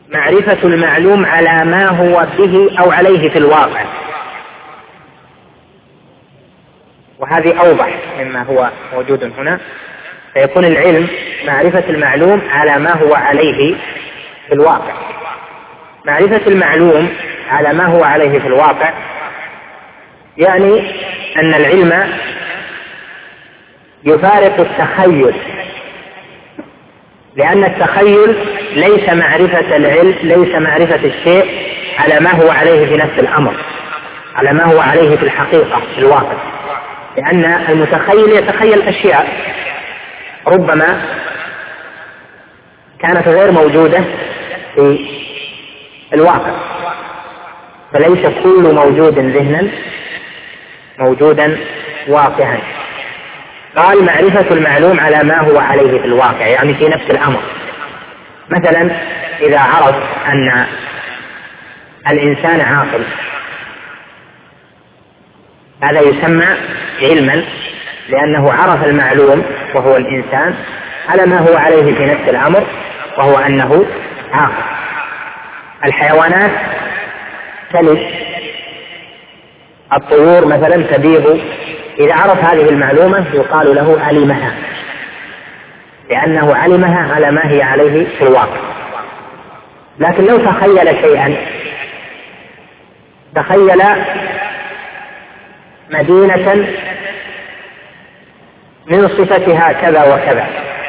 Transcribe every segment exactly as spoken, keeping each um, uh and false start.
معرفة المعلوم على ما هو به أو عليه في الواقع، وهذه أوضح مما هو موجود هنا. فيكون العلم معرفة المعلوم على ما هو عليه في الواقع. معرفة المعلوم على ما هو عليه في الواقع يعني أن العلم يفارق التخيل، لأن التخيل ليس معرفة العلم، ليس معرفة الشيء على ما هو عليه في نفس الأمر، على ما هو عليه في الحقيقة في الواقع، لأن المتخيل يتخيل أشياء ربما كانت غير موجودة في الواقع، فليس كل موجود ذهنا موجودا واقعا. قال معرفة المعلوم على ما هو عليه في الواقع، يعني في نفس الأمر. مثلا إذا عرف أن الإنسان عاقل، هذا يسمى علما، لأنه عرف المعلوم وهو الإنسان على ما هو عليه في نفس الأمر، وهو أنه عاقل. الحيوانات تلد، الطيور مثلا تبيض، إذا عرف هذه المعلومة يقال له علمها، لأنه علمها على ما هي عليه في الواقع. لكن لو تخيل شيئا، تخيل مدينة من صفتها كذا وكذا،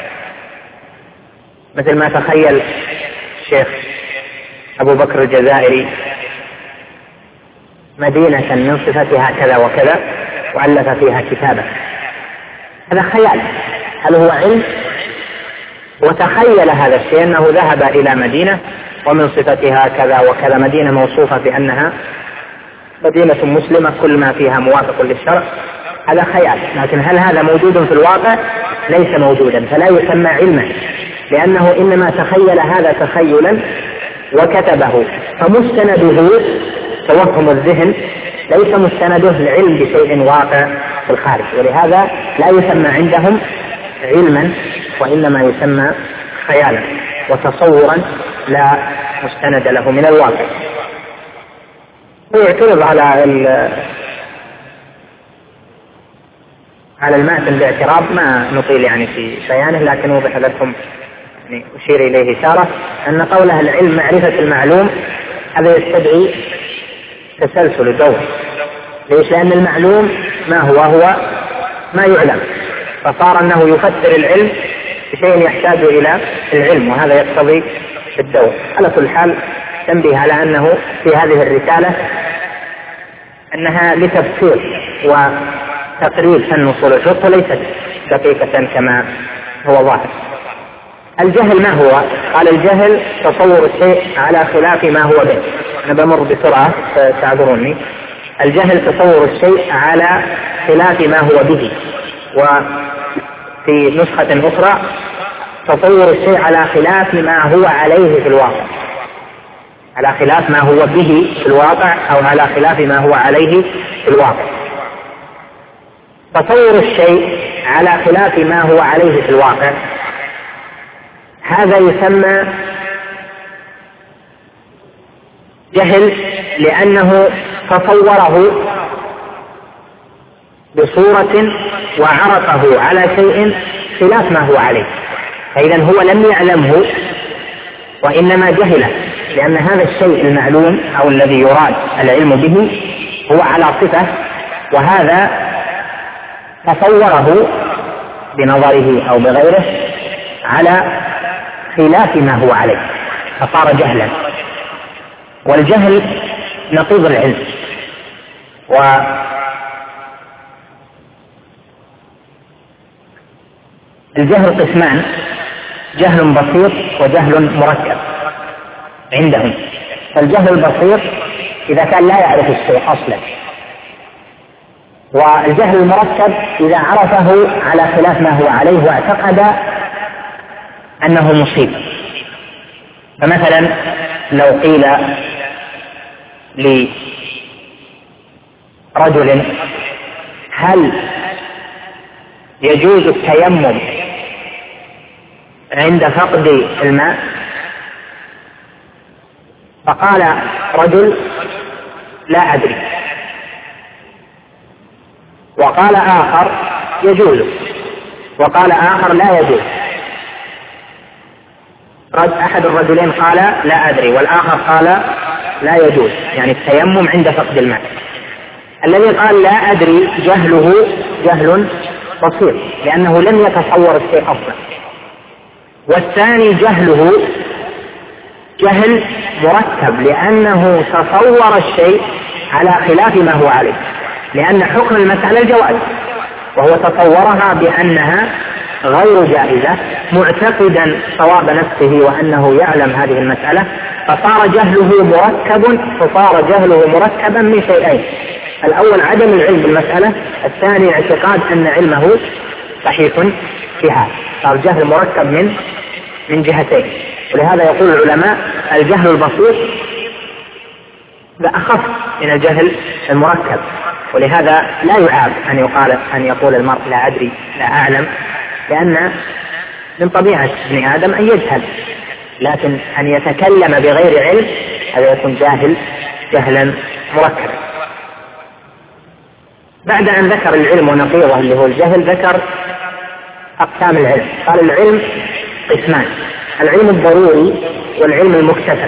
مثل ما تخيل الشيخ أبو بكر الجزائري مدينة من صفتها كذا وكذا وألف فيها كتابا، هذا خيال. هل هو علم؟ وتخيل هذا الشيء أنه ذهب إلى مدينة ومن صفتها كذا وكذا، مدينة موصوفة بأنها مدينة مسلمة كل ما فيها موافق للشرع، هذا خيال. لكن هل هذا موجود في الواقع؟ ليس موجودا، فلا يسمى علما، لأنه إنما تخيل هذا تخيلا وكتبه، فمستنده توهم الذهن، ليس مستنده العلم بشيء واقع في الخارج، ولهذا لا يسمى عندهم علما، وإنما يسمى خيالا وتصورا لا مستند له من الواقع. ويعترض على على المأثم باعتراض ما نطيل يعني في بيانه، لكن وضح لكم يعني أشير إليه إشارة أن قوله العلم معرفة المعلوم هذا يستدعي تسلسل الدور. ليش؟ لأن المعلوم ما هو هو ما يعلم، فصار أنه يفسر العلم بشيء يحتاج إلى العلم، وهذا يقتضي الدور. على كل حال تنبيه على أنه في هذه الرسالة أنها لتفسير وتقرير فن أصول الفقه، وليست دقيقة كما هو ظاهر. الجهل ما هو؟ قال الجهل تصور الشيء على خلاف ما هو به. أنا بمر بسرعة فتعذروني. الجهل تصور الشيء على خلاف ما هو به، وفي نسخة أخرى تصور الشيء على خلاف ما هو عليه في الواقع، على خلاف ما هو به في الواقع أو على خلاف ما هو عليه في الواقع. تصور الشيء على خلاف ما هو عليه في الواقع هذا يسمى جهل، لأنه تصوره بصورة وعرفه على شيء خلاف ما هو عليه، فإذا هو لم يعلمه وإنما جهله، لأن هذا الشيء المعلوم أو الذي يراد العلم به هو على صفة، وهذا تصوره بنظره أو بغيره على خلاف ما هو عليه، فصار جهلا. والجهل نقيض العلم، والجهل قسمان: جهل بسيط وجهل مركب عندهم. فالجهل البسيط إذا كان لا يعرف الشيء أصلا، والجهل المركب إذا عرفه على خلاف ما هو عليه واعتقد أنه مصيب. فمثلا لو قيل لرجل: هل يجوز فقال رجل لا أدري، وقال آخر يجوز، وقال آخر لا يجوز. أحد الرجلين قال لا أدري والآخر قال لا يجوز، يعني التيمم عند فقد الماء. الذي قال لا أدري جهله جهل بسيط لأنه لم يتصور الشيء أصلا، والثاني جهله جهل مركب لأنه تصور الشيء على خلاف ما هو عليه، لأن حكم المسألة الجواز وهو تصورها بأنها غير جائزة معتقدا صواب نفسه وأنه يعلم هذه المسألة، فصار جهله مركب فصار جهله مركبا من شيئين: الأول عدم العلم بالمسألة، الثاني اعتقاد أن علمه صحيح فيها، صار جهل مركب من من جهتين. ولهذا يقول العلماء الجهل البسيط أخف من الجهل المركب، ولهذا لا يعاب أن يقال أن يقول المرء لا أدري لا أعلم، لأن من طبيعة ابن آدم أن يجهل، لكن أن يتكلم بغير علم هذا يكون جاهل جهلا مركبا. بعد أن ذكر العلم ونقيضه اللي هو الجهل ذكر أقسام العلم. قال العلم قسمان: العلم الضروري والعلم المكتسب.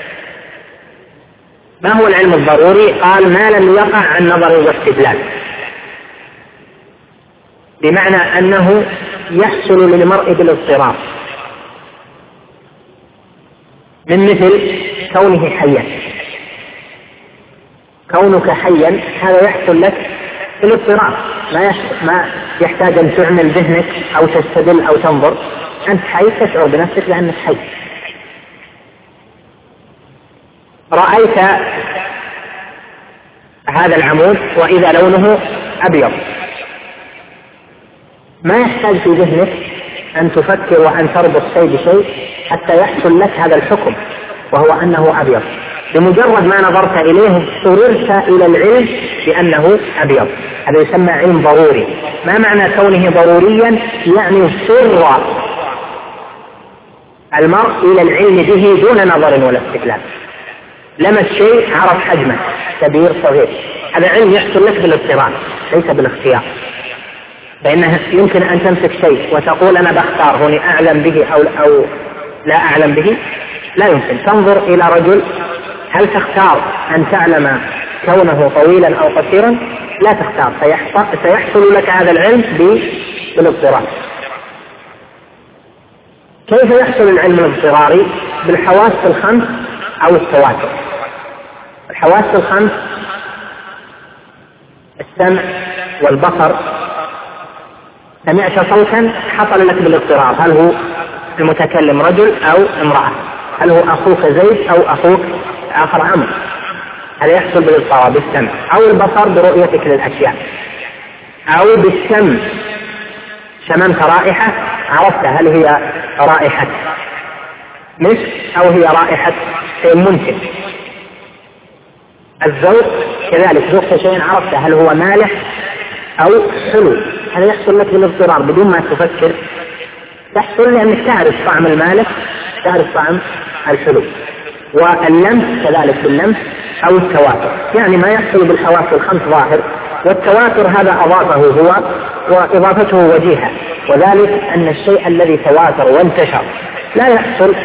ما هو العلم الضروري؟ قال ما لم يقع عن نظر واستدلال، بمعنى أنه يحصل للمرء بالاضطرار، من مثل كونه حيا. كونك حيا هذا يحصل لك بالاضطرار، ما يحتاج أن تعمل ذهنك أو تستدل أو تنظر، أنت حي تشعر بنفسك لأنك حي. رأيت هذا العمود وإذا لونه أبيض، ما يحتاج في ذهنك أن تفكر وأن تربط شيء بشيء حتى يحصل لك هذا الحكم وهو أنه أبيض. بمجرد ما نظرت إليه صررت إلى العلم بأنه أبيض. هذا يسمى علم ضروري. ما معنى كونه ضروريا؟ يعني سر المرء إلى العلم به دون نظر ولا استدلال. لمس الشيء عرف حجمه كبير صغير، هذا علم يحصل لك بالاضطرار ليس بالاختيار. فإنه يمكن أن تمسك شيء وتقول أنا بختار هوني أعلم به أو, أو لا أعلم به، لا يمكن. تنظر إلى رجل، هل تختار أن تعلم كونه طويلا أو قصيرا؟ لا تختار، سيحصل لك هذا العلم بالاضطرار. كيف يحصل العلم الاضطراري؟ بالحواس الخمس أو التواتر. الحواس الخمس السمع والبصر، سمعت صوتا حصل لك بالاضطرار، هل هو المتكلم رجل أو امرأة، هل هو أخوك زيد أو أخوك آخر عمرو، هذا يحصل بالاضطرار بالسمع. أو البصر برؤيتك للأشياء، أو بالسمع شممت رائحة عرفت هل هي رائحة مسك أو هي رائحة شيء منتن. الذوق كذلك، ذوقت شيء عرفت هل هو مالح أو حلو، هذا يحصل لك بالاضطرار بدون ما تفكر، تحصل لأنك تعرف طعم المالح تعرف طعم الحلو. واللمس كذلك باللمس أو التواتر، يعني ما يحصل بالحواس الخمس ظاهر، والتواتر هذا أضافه هو وإضافته وجيهة، وذلك أن الشيء الذي تواتر وانتشر لا يحصل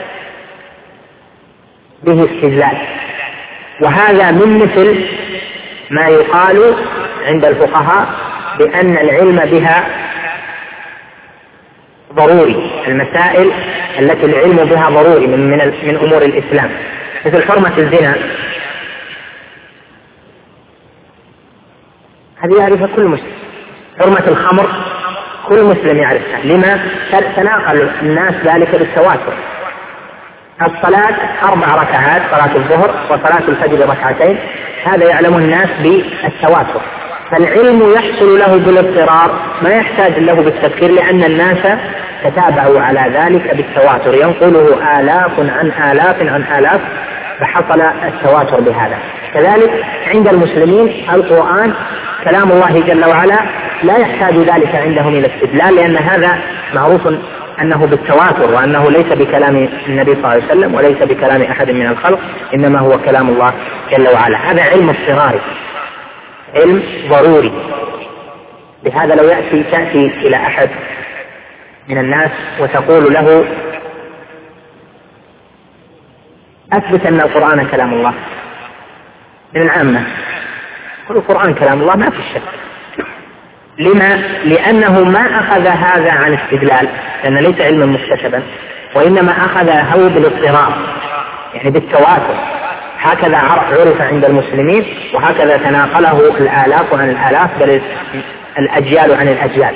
به استدلال. وهذا من مثل ما يقال عند الفقهاء بأن العلم بها ضروري، المسائل التي العلم بها ضروري من, من, من أمور الإسلام، مثل حرمة الزنا، هذه يعرفها كل مسلم. حرمة الخمر كل مسلم يعرفها، لما تناقل الناس ذلك بالتواتر. الصلاة أربع ركعات، صلاة الظهر وصلاة الفجر ركعتين، هذا يعلم الناس بالتواتر. فالعلم يحصل له بالاضطرار، ما يحتاج له بالتفكير، لأن الناس تتابعوا على ذلك بالتواتر، ينقله آلاف عن آلاف عن آلاف، فحصل التواتر بهذا. كذلك عند المسلمين القرآن كلام الله جل وعلا لا يحتاج ذلك عندهم إلى استدلال، لأن هذا معروف أنه بالتواتر، وأنه ليس بكلام النبي صلى الله عليه وسلم وليس بكلام أحد من الخلق، إنما هو كلام الله جل وعلا. هذا علم اضطراري، علم ضروري. لهذا لو يأتي تأتي إلى أحد من الناس وتقول له أثبت أن القرآن كلام الله، من العامة يقول القرآن كلام الله ما في شك. لما؟ لأنه ما أخذ هذا عن استدلال، لأن ليس علما مكتسبا، وإنما أخذه بالاضطرار، يعني بالتواتر. هكذا عرف عند المسلمين، وهكذا تناقله الآلاف عن الآلاف، بل الأجيال عن الأجيال.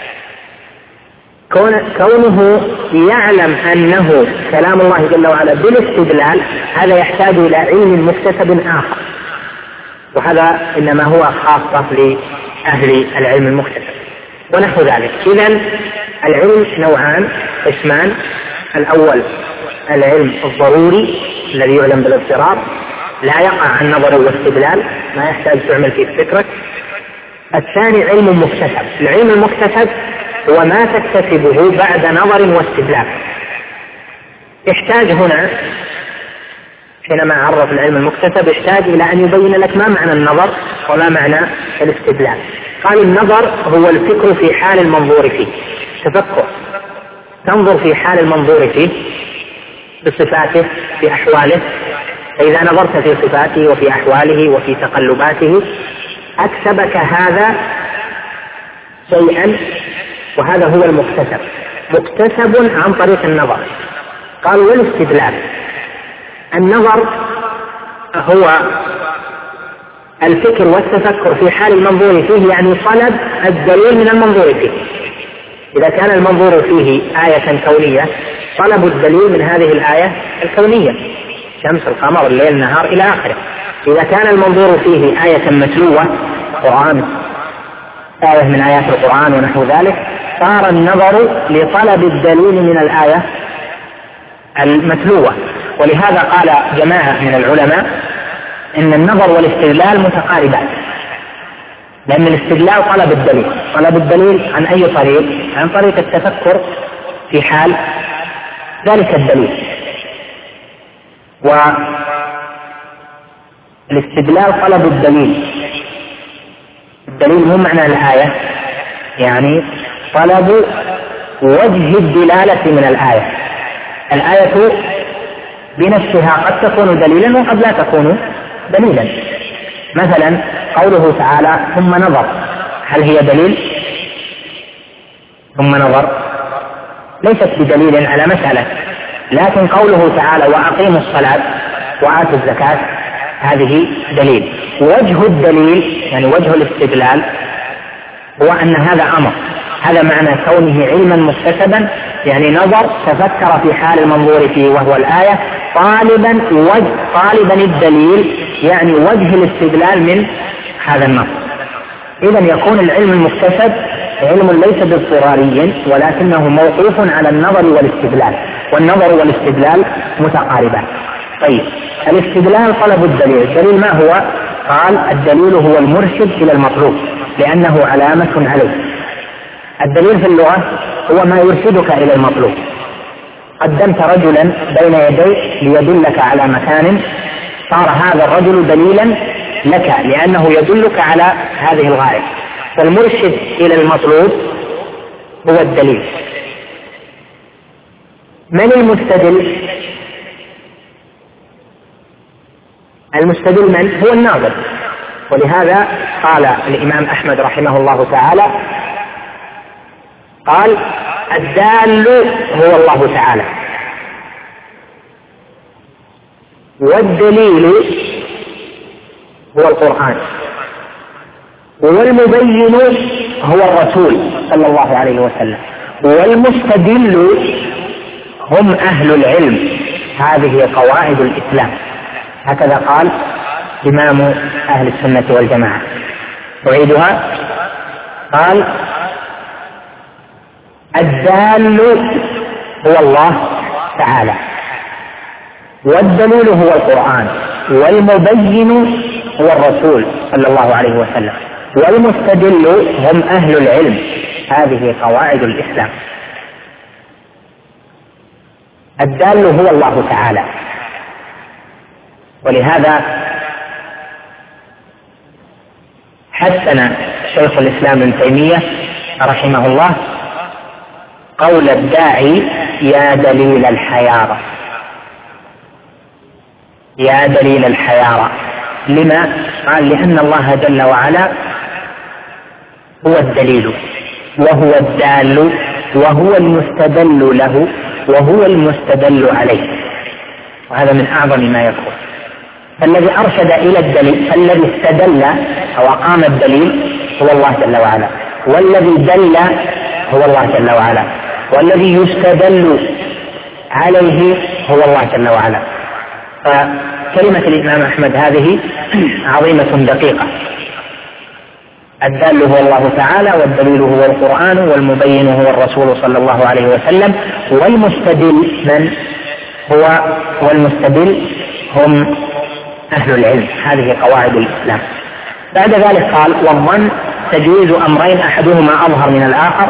كونه يعلم أنه كلام الله جل وعلا بالاستدلال، هذا يحتاج إلى علم مكتسب آخر، وهذا إنما هو خاصة لأهل العلم المكتسب ونحو ذلك. إذن العلم نوعان قسمان: الأول العلم الضروري الذي يعلم بالاضطرار، لا يقع عن نظر واستدلال، ما يحتاج تعمل فيه فكرك. الثاني علم مكتسب. العلم المكتسب هو ما تكتسبه بعد نظر واستدلال. يحتاج هنا حينما عرف العلم المكتسب يحتاج إلى أن يبين لك ما معنى النظر وما معنى الاستدلال. قال النظر هو الفكر في حال المنظور فيه، تفكر، تنظر في حال المنظور فيه بصفاته في أحواله، فإذا نظرت في صفاته وفي أحواله وفي تقلباته أكسبك هذا شيئا، وهذا هو المكتسب، مكتسب عن طريق النظر. قال والاستدلال، النظر هو الفكر والتفكر في حال المنظور فيه، يعني طلب الدليل من المنظور فيه. إذا كان المنظور فيه آية كونية، طلب الدليل من هذه الآية الكونية، شمس، القمر، الليل، النهار إلى آخره. إذا كان المنظور فيه آية متلوة، قرآن، آية من آيات القرآن ونحو ذلك، صار النظر لطلب الدليل من الآية المتلوة. ولهذا قال جماعة من العلماء إن النظر والاستدلال متقاربان، لأن الاستدلال طلب الدليل، طلب الدليل عن أي طريق؟ عن طريق التفكر في حال ذلك الدليل. والاستدلال طلب الدليل، الدليل مو معنى الآية، يعني طلب وجه الدلالة من الآية. الآية بنفسها قد تكون دليلا وقد لا تكون دليلا. مثلا قوله تعالى ثم نظر، هل هي دليل؟ ثم نظر ليست بدليل على مسألة، لكن قوله تعالى وأقيموا الصلاة وآتوا الزكاة هذه دليل. وجه الدليل يعني وجه الاستدلال هو أن هذا أمر، هذا معنى كونه علما مكتسبا، يعني نظر، تفكر في حال المنظور فيه وهو الآية، طالبا وجه طالبا الدليل، يعني وجه الاستدلال من هذا النص. إذن يكون العلم المكتسب علم ليس باضطراري، ولكنه موقوف على النظر والاستدلال، والنظر والاستدلال متقاربان. طيب، الاستدلال طلب الدليل. الدليل ما هو؟ قال الدليل هو المرشد إلى المطلوب، لأنه علامة عليه. الدليل في اللغة هو ما يرشدك إلى المطلوب. قدمت رجلا بين يديك ليدلك على مكان، صار هذا الرجل دليلا لك لأنه يدلك على هذه الغاية. فالمرشد إلى المطلوب هو الدليل. من المستدل؟ المستدل من؟ هو الناظر. ولهذا قال الإمام أحمد رحمه الله تعالى، قال الدال هو الله تعالى، والدليل هو القرآن، والمبين هو الرسول صلى الله عليه وسلم، والمستدل هم أهل العلم. هذه قواعد الإسلام. هكذا قال إمام أهل السنة والجماعة. أعيدها. قال الدال هو الله تعالى، والدليل هو القرآن، والمبين هو الرسول صلى الله عليه وسلم، والمستدل هم أهل العلم. هذه قواعد الإسلام. الدال هو الله تعالى. ولهذا حسن شيخ الإسلام ابن تيمية رحمه الله قول الداعي يا دليل الحيارى، يا دليل الحيارى. لما؟ قال لأن الله جل وعلا هو الدليل وهو الدال وهو المستدل له وهو المستدل عليه، وهذا من أعظم ما يكون. فالذي أرشد إلى الدليل، فالذي استدل أو أقام الدليل هو الله جل وعلا، والذي دل هو الله جل وعلا، والذي يستدل عليه هو الله جل وعلا. فكلمة الإمام أحمد هذه عظيمة دقيقة. الدال هو الله تعالى، والدليل هو القرآن، والمبين هو الرسول صلى الله عليه وسلم، والمستدل من هو؟ والمستدل هم أهل العلم. هذه قواعد الإسلام. بعد ذلك قال والظن تجويز أمرين أحدهما أظهر من الآخر،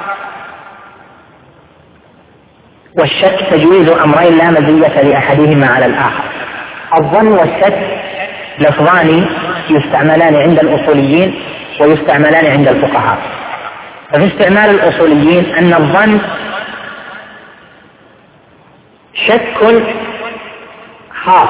والشك تجويز أمرين لا مزية لأحدهما على الآخر. الظن والشك لفظان يستعملان عند الأصوليين ويستعملان عند الفقهاء. ففي استعمال الأصوليين أن الظن شك خاص،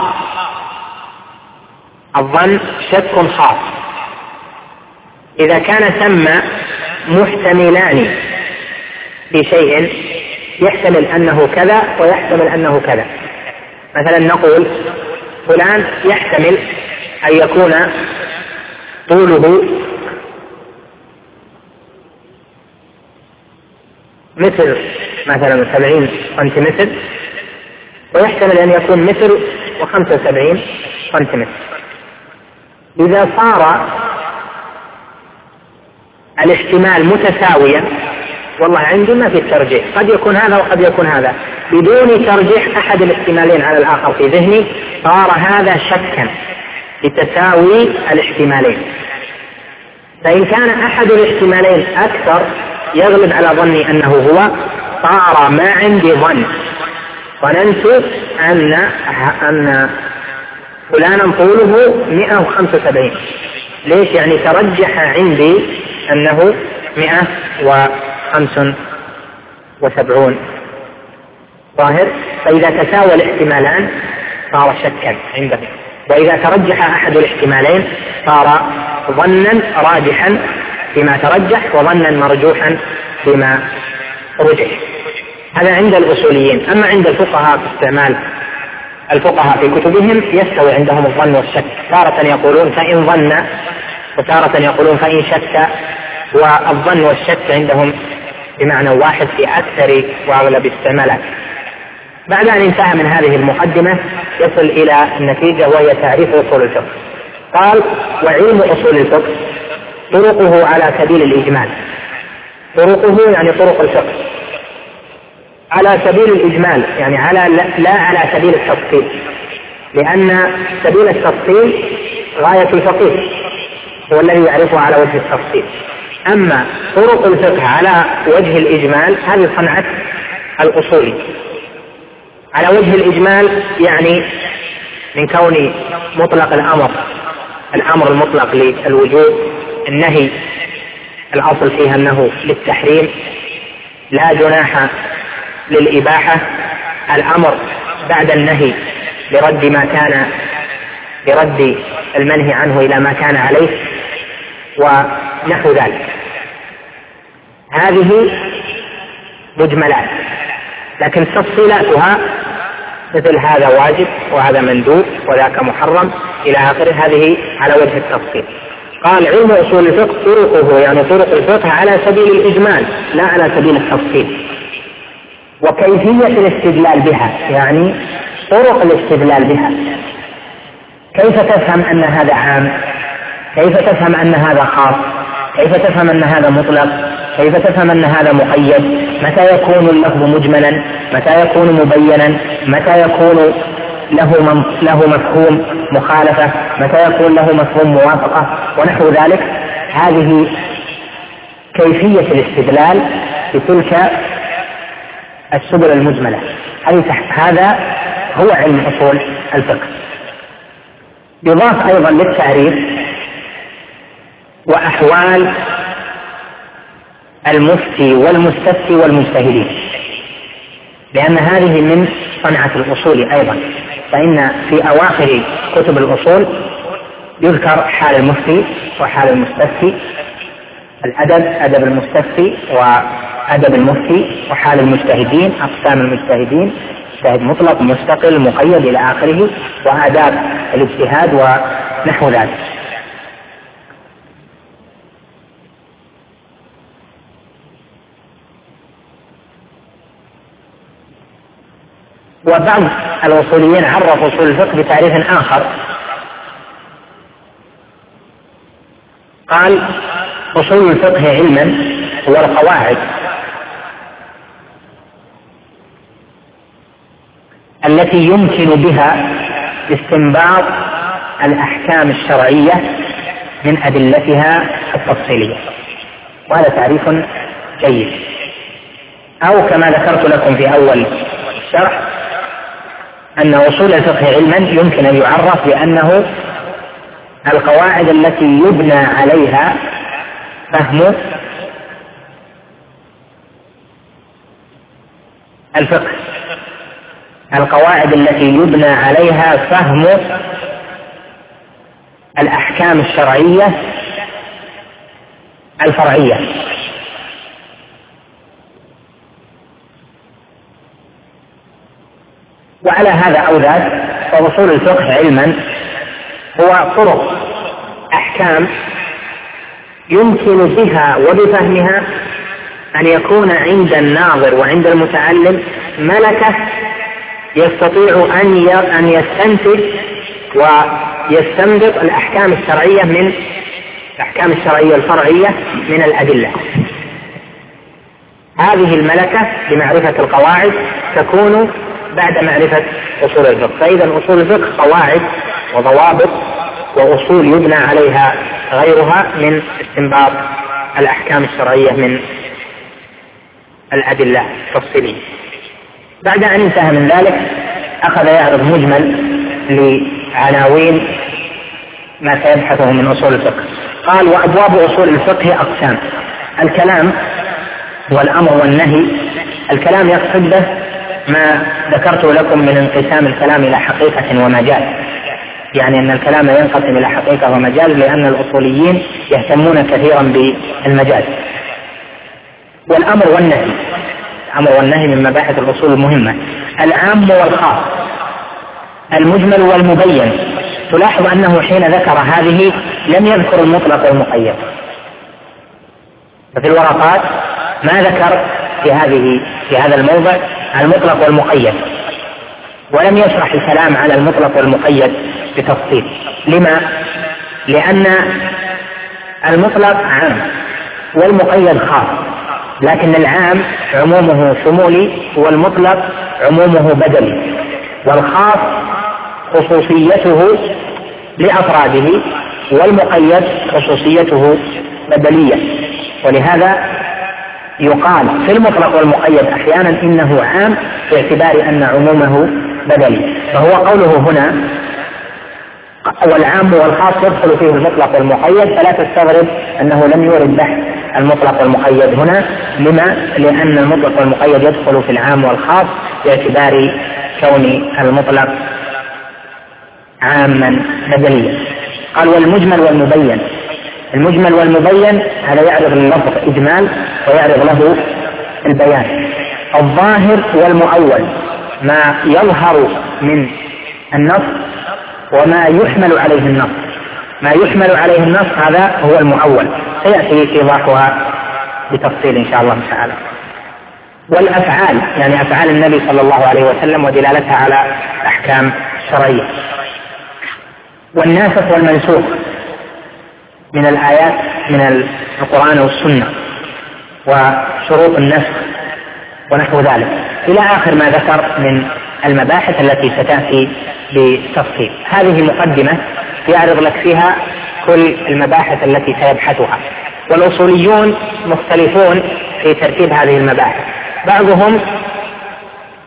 الظن شك خاص إذا كان ثم محتملان لشيء، يحتمل أنه كذا ويحتمل أنه كذا. مثلا نقول فلان يحتمل أن يكون طوله متر مثلا سبعين سنتيمتر، ويحتمل أن يكون متر وخمسة وسبعين سنتيمتر. إذا صار الاحتمال متساويا، والله عندنا في الترجيح قد يكون هذا وقد يكون هذا، بدون ترجيح أحد الاحتمالين على الآخر في ذهني، صار هذا شكا لتساوي الاحتمالين. فإن كان أحد الاحتمالين أكثر يغلب على ظني أنه هو، صار ما عندي ظن، ظننت أن أن فلانا طوله مئة وخمسة وسبعين. ليش؟ يعني ترجح عندي أنه مئة وخمسة وسبعون ظاهر. فإذا تساوى الاحتمالان صار شكا عنده، وإذا ترجح أحد الاحتمالين صار ظنا راجحا فيما ترجح وظنا مرجوحا فيما رجح. هذا عند الأصوليين. أما عند الفقهاء في استعمال الفقهاء في كتبهم يستوي عندهم الظن والشك، تارة يقولون فإن ظن وتارة يقولون فإن شك، والظن والشك عندهم بمعنى واحد في أكثر وأغلب استعمالات. بعد أن انتهى من هذه المقدمة يصل إلى النتيجة وهي تعريف أصول الفقه. قال وعلم أصول الفقه طرقه على سبيل الإجمال. طرقه يعني طرق الفقه على سبيل الإجمال، يعني على لا على سبيل التفصيل، لأن سبيل التفصيل غاية الفقيه هو الذي يعرفه على وجه التفصيل. أما طرق الفقه على وجه الإجمال هذه صنعة الأصولي. على وجه الإجمال يعني من كون مطلق الأمر الأمر المطلق للوجوب، النهي الأصل فيها أنه للتحريم، لا جناح للإباحة، الأمر بعد النهي لرد ما كان لرد المنهي عنه إلى ما كان عليه ونحو ذلك. هذه مجملات، لكن تفصيلاتها مثل هذا واجب وهذا مندوب وذاك محرم إلى آخره، هذه على وجه التفصيل. قال علم أصول الفقه طرقه يعني طرق الفقه على سبيل الإجمال لا على سبيل التفصيل. وكيفية الاستدلال بها يعني طرق الاستدلال بها، كيف تفهم أن هذا عام، كيف تفهم أن هذا خاص، كيف تفهم أن هذا مطلق، كيف تفهم أن هذا مقيد، متى يكون اللفظ مجملا، متى يكون مبينا، متى يكون له له مفهوم مخالفة، متى يكون له مفهوم موافقة ونحو ذلك. هذه كيفية الاستدلال بتلك السبل المجملة. هذا هو علم أصول الفقه. يضاف أيضا للتعريف وأحوال المفتي والمستفتي والمجتهدين، لأن هذه من صنعة الأصول أيضا، فإن في أواخر كتب الأصول يذكر حال المفتي وحال المستفتي، الأدب أدب المستفتي وأدب المفتي، وحال المجتهدين أقسام المجتهدين، مجتهد مطلق مستقل مقيد إلى آخره، وآداب الاجتهاد ونحو ذلك. وبعض الأصوليين عرفوا أصول الفقه بتعريف آخر، قال أصول الفقه علما هو القواعد التي يمكن بها استنباط الأحكام الشرعية من أدلتها التفصيلية. وهذا تعريف جيد. أو كما ذكرت لكم في أول الشرح أن أصول الفقه علما يمكن أن يعرف بأنه القواعد التي يبنى عليها فهم الفقه، القواعد التي يبنى عليها فهم الأحكام الشرعية الفرعية. وعلى هذا أو ذاك فأصول الفقه علما هو طرق أحكام يمكن بها وبفهمها أن يكون عند الناظر وعند المتعلم ملكة يستطيع أن يستنتج ويستنبط الأحكام الشرعية من الأحكام الشرعية الفرعية من الأدلة. هذه الملكة بمعرفة القواعد تكون بعد معرفة أصول الفقه. فإذا أصول الفقه قواعد وضوابط وأصول يبنى عليها غيرها من استنباط الأحكام الشرعية من الأدلة التفصيلية. بعد أن انتهى من ذلك أخذ يعرض مجمل لعناوين ما سيبحثه من أصول الفقه. قال: وأبواب أصول الفقه أقسام: الكلام والأمر والنهي. الكلام يقصد به ما ذكرت لكم من انقسام الكلام إلى حقيقة ومجاز، يعني أن الكلام ينقسم إلى حقيقة ومجاز، لأن الأصوليين يهتمون كثيرا بالمجاز. والأمر والنهي، الأمر والنهي من مباحث الأصول المهمة. العام والخاص، المجمل والمبين. تلاحظ أنه حين ذكر هذه لم يذكر المطلق والمقيد، ففي الورقات ما ذكر في هذه في هذا الموضع المطلق والمقيد، ولم يشرح الكلام على المطلق والمقيد بتفصيل. لما؟ لأن المطلق عام والمقيد خاص، لكن العام عمومه شمولي والمطلق عمومه بدلي، والخاص خصوصيته لأفراده والمقيد خصوصيته بدلية. ولهذا يقال في المطلق والمقيد أحيانا إنه عام باعتبار أن عمومه بدلي. فهو قوله هنا والعام والخاص يدخل فيه المطلق والمقيد، فلا تستغرب أنه لم يورد بحث المطلق والمقيد هنا. لما؟ لأن المطلق والمقيد يدخل في العام والخاص باعتبار كون المطلق عاما بدليا. قال: والمجمل والمبين. المجمل والمبين هذا يعرض لللفظ إجمال ويعرض له البيان. الظاهر والمؤول، ما يظهر من النص وما يحمل عليه النص. ما يحمل عليه النص هذا هو المؤول، سيأتي إيضاحها بتفصيل إن شاء الله تعالى. والأفعال، يعني أفعال النبي صلى الله عليه وسلم ودلالتها على أحكام شرعية. والناسخ والمنسوخ من الآيات من القرآن والسنة، وشروط النسخ ونحو ذلك، إلى آخر ما ذكر من المباحث التي ستأتي بتفصيل. هذه مقدمة يعرض لك فيها كل المباحث التي سيبحثها. والأصوليون مختلفون في ترتيب هذه المباحث. بعضهم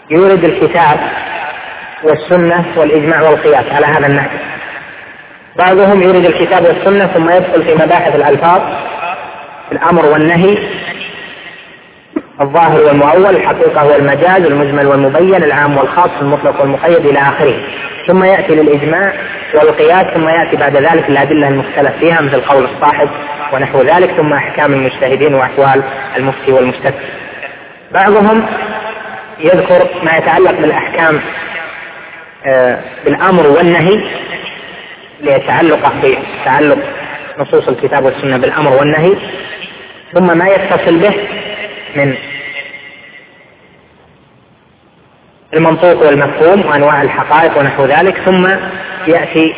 يورد الكتاب والسنة والإجماع والقياس على هذا النحو. بعضهم يورد الكتاب والسنة ثم يدخل في مباحث الألفاظ، الأمر والنهي، الظاهر والمؤول، الحقيقة والمجاز، المجمل والمبين، العام والخاص، المطلق والمقيد إلى آخره، ثم يأتي للإجماع والقياس، ثم يأتي بعد ذلك الأدلة المختلف فيها مثل قول الصاحب ونحو ذلك، ثم أحكام المجتهدين وأحوال المفتي والمستفتي. بعضهم يذكر ما يتعلق بالأحكام بالأمر والنهي ليتعلق بتعلق نصوص الكتاب والسنة بالأمر والنهي، ثم ما يتصل به من المنطوق والمفهوم وأنواع الحقائق ونحو ذلك، ثم يأتي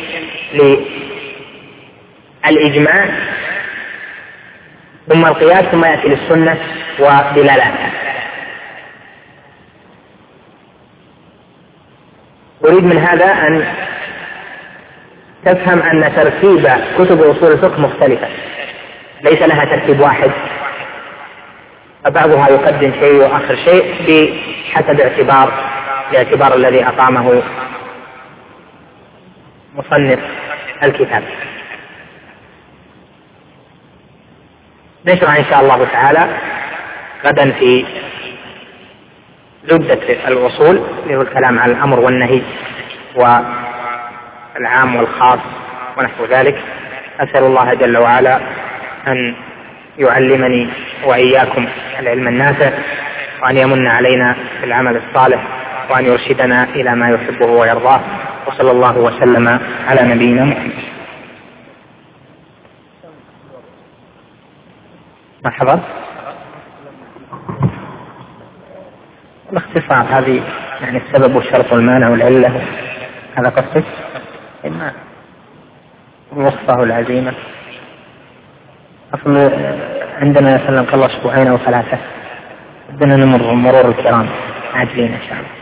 للإجماع، ثم القياس، ثم يأتي للسنة ودلالاتها. أريد من هذا أن تفهم أن ترتيب كتب أصول الفقه مختلفة، ليس لها ترتيب واحد، فبعضها يقدم شيء وآخر شيء بحسب اعتبار باعتبار الذي أقامه مصنف الكتاب. نشرع إن شاء الله تعالى غدا في زبدة الأصول اللي هو الكلام عن الأمر والنهي والعام والخاص ونحو ذلك. أسأل الله جل وعلا أن يعلمني وإياكم العلم النافع، وأن يمن علينا بالعمل الصالح، وأن يرشدنا إلى ما يحبه ويرضاه، وصلى الله وسلم على نبينا محمد. مرحبا. باختصار هذه يعني السبب والشرط والمانع والعلة، هذا قصدك؟ إما الوصفة والعزيمة. أصل عندنا يسلمك الله أسبوعين أو ثلاثة، بدنا نمر مرور الكرام عاجلين إن شاء الله.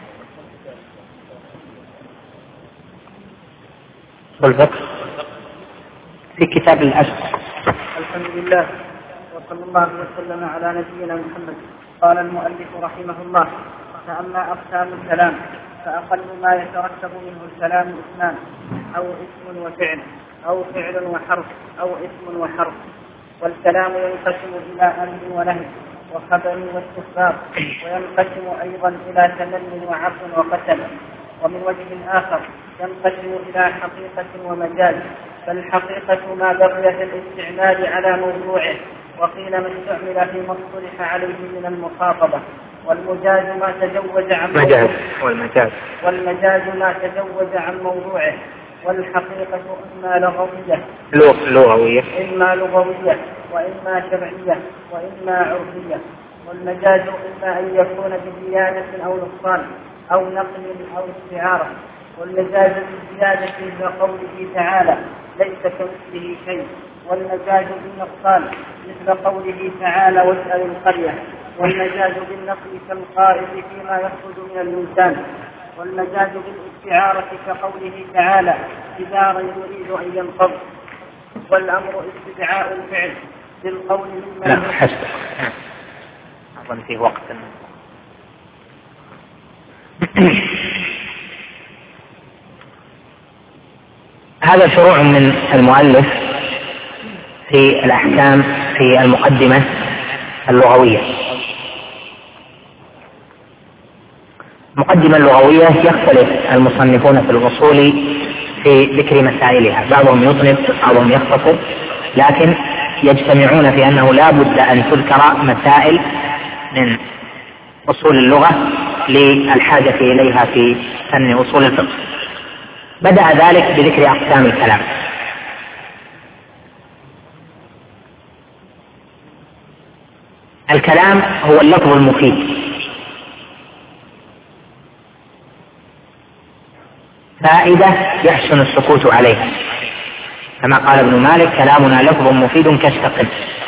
والفقه في كتاب الأشق. الحمد لله وصلى الله وسلم على نبينا محمد. قال المؤلف رحمه الله: فأما أقسام الكلام فأقل ما يترتب منه الكلام اثنان: أو اسم وفعل، أو فعل وحرف، أو اسم وحرف. والكلام ينقسم إلى أمر ونهي وخبر واستخبار، وينقسم أيضا إلى تمن وعرض وقسم. ومن وجه آخر ينقسم إلى حقيقة ومجاز، فالحقيقة ما بقي في الاستعمال على موضوعه، وقيل ما استعمل فيما اصطلح عليه من المخاطبة. والمجاز ما تجوز عن موضوعه والمجاز والمجاز ما تجوز عن موضوعه. والحقيقة إما لغوية لغوية إما لغوية وإما شرعية وإما عرفية. والمجاز إما أن يكون بزيادة أو نقصان أو نقل أو استعارة. والمجاز بالزيادة مثل قوله تعالى: ليس كمثله شيء. والمجاز بالنقصان مثل قوله تعالى: واسأل القرية. والمجاز بالنقل كالقائد فيما يخرج من اللسان. والمجاز بالاستعارة كقوله تعالى: جدارا يريد أن ينقض. والأمر استدعاء الفعل بالقول مما لا حسب أظن فيه وقت. هذا شروع من المؤلف في الأحكام في المقدمة اللغوية. المقدمة اللغوية يختلف المصنفون في الأصول في ذكر مسائلها، بعضهم يطلب بعضهم يختصر، لكن يجتمعون في أنه لا بد أن تذكر مسائل من أصول اللغة للحاجة إليها في فن أصول الفقه. بدأ ذلك بذكر أقسام الكلام. الكلام هو اللفظ المفيد، فائدة يحسن السكوت عليها، كما قال ابن مالك: كلامنا لفظ مفيد كالشق.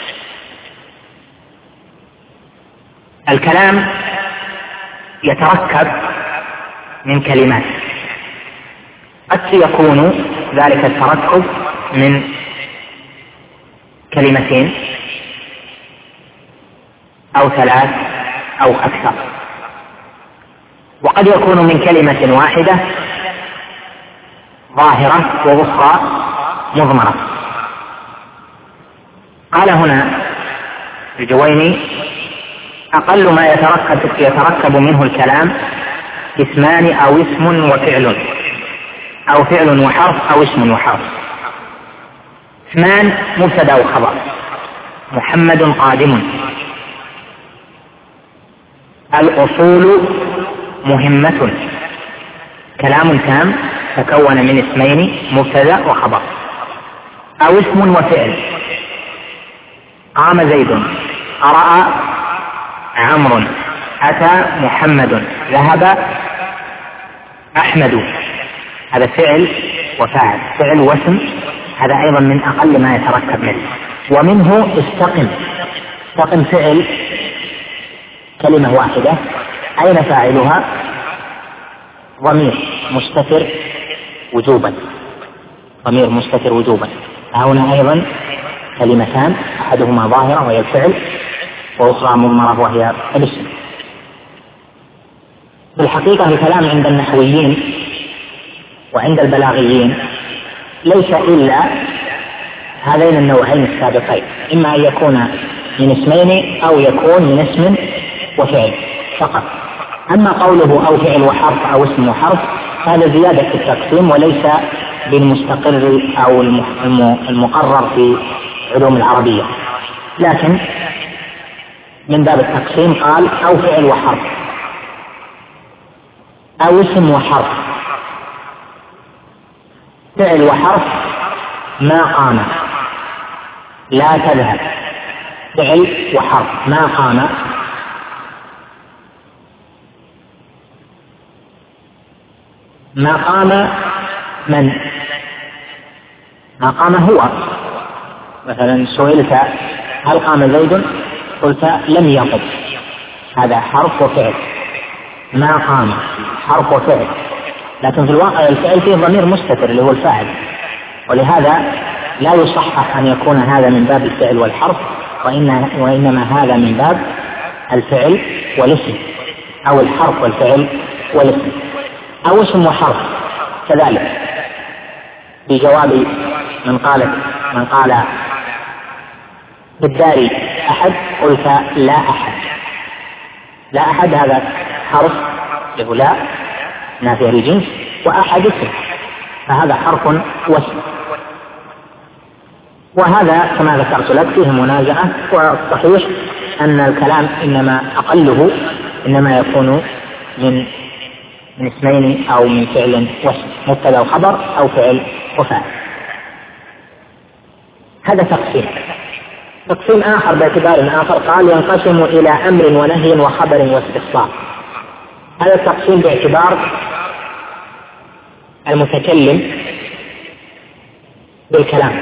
الكلام يتركب من كلمات، قد يكون ذلك التركب من كلمتين أو ثلاث أو أكثر، وقد يكون من كلمة واحدة ظاهرة وأخرى مضمرة. قال هنا الجويني: أقل ما يتركب, يتركب منه الكلام اسمان أو اسم وفعل، أو فعل وحرف أو اسم وحرف. اسمان مبتدأ وخبر: محمد قادم. الأصول مهمة، كلام تام تكون من اسمين مبتدأ وخبر. أو اسم وفعل: قام زيد، قرأ عمرو، أتى محمد، ذهب أحمد. هذا فعل وفاعل، فعل واسم، هذا أيضا من أقل ما يتركب منه. ومنه استقم. استقم فعل كلمة واحدة، أين فاعلها؟ ضمير مستتر وجوبا، ضمير مستتر وجوبا. هنا أيضا كلمتان، أحدهما ظاهرة وهي الفعل، وأخرى مضمرة وهي الاسم. في الحقيقة الكلام عند النحويين وعند البلاغيين ليس إلا هذين النوعين السابقين، إما أن يكون من اسمين أو يكون من اسم وفعل فقط. أما قوله أو فعل وحرف أو اسم وحرف هذا زيادة في التقسيم وليس بالمستقر أو المقرر في علوم العربية، لكن من باب التقسيم قال أو فعل وحرف أو اسم وحرف. فعل وحرف: ما قام، لا تذهب. فعل وحرف: ما قام، ما قام من؟ ما قام هو. مثلا سئلت هل قام زيد؟ قلت لم يقم، هذا حرف وفعل. ما قام حرف وفعل، لكن في الواقع الفعل فيه ضمير مستتر اللي هو الفاعل، ولهذا لا يصحح أن يكون هذا من باب الفعل والحرف، وإن وإنما هذا من باب الفعل والاسم، أو الحرف والفعل والاسم. أو اسم وحرف كذلك. بجواب من قال من قال بالدار أحد قلت لا أحد. لا أحد هذا حرف له لا نافية للجنس، وأحد اسم، فهذا حرف واسم. وهذا كما ذكرت لك فيه منازعة، والصحيح أن الكلام إنما أقله إنما يكون من من اسمين أو من فعل واسم، مبتدأ وخبر أو فعل وفاعل. هذا تقسيم. تقسيم آخر باعتبار آخر قال ينقسم إلى أمر ونهي وخبر واستفسار. هذا التقسيم باعتبار المتكلم بالكلام،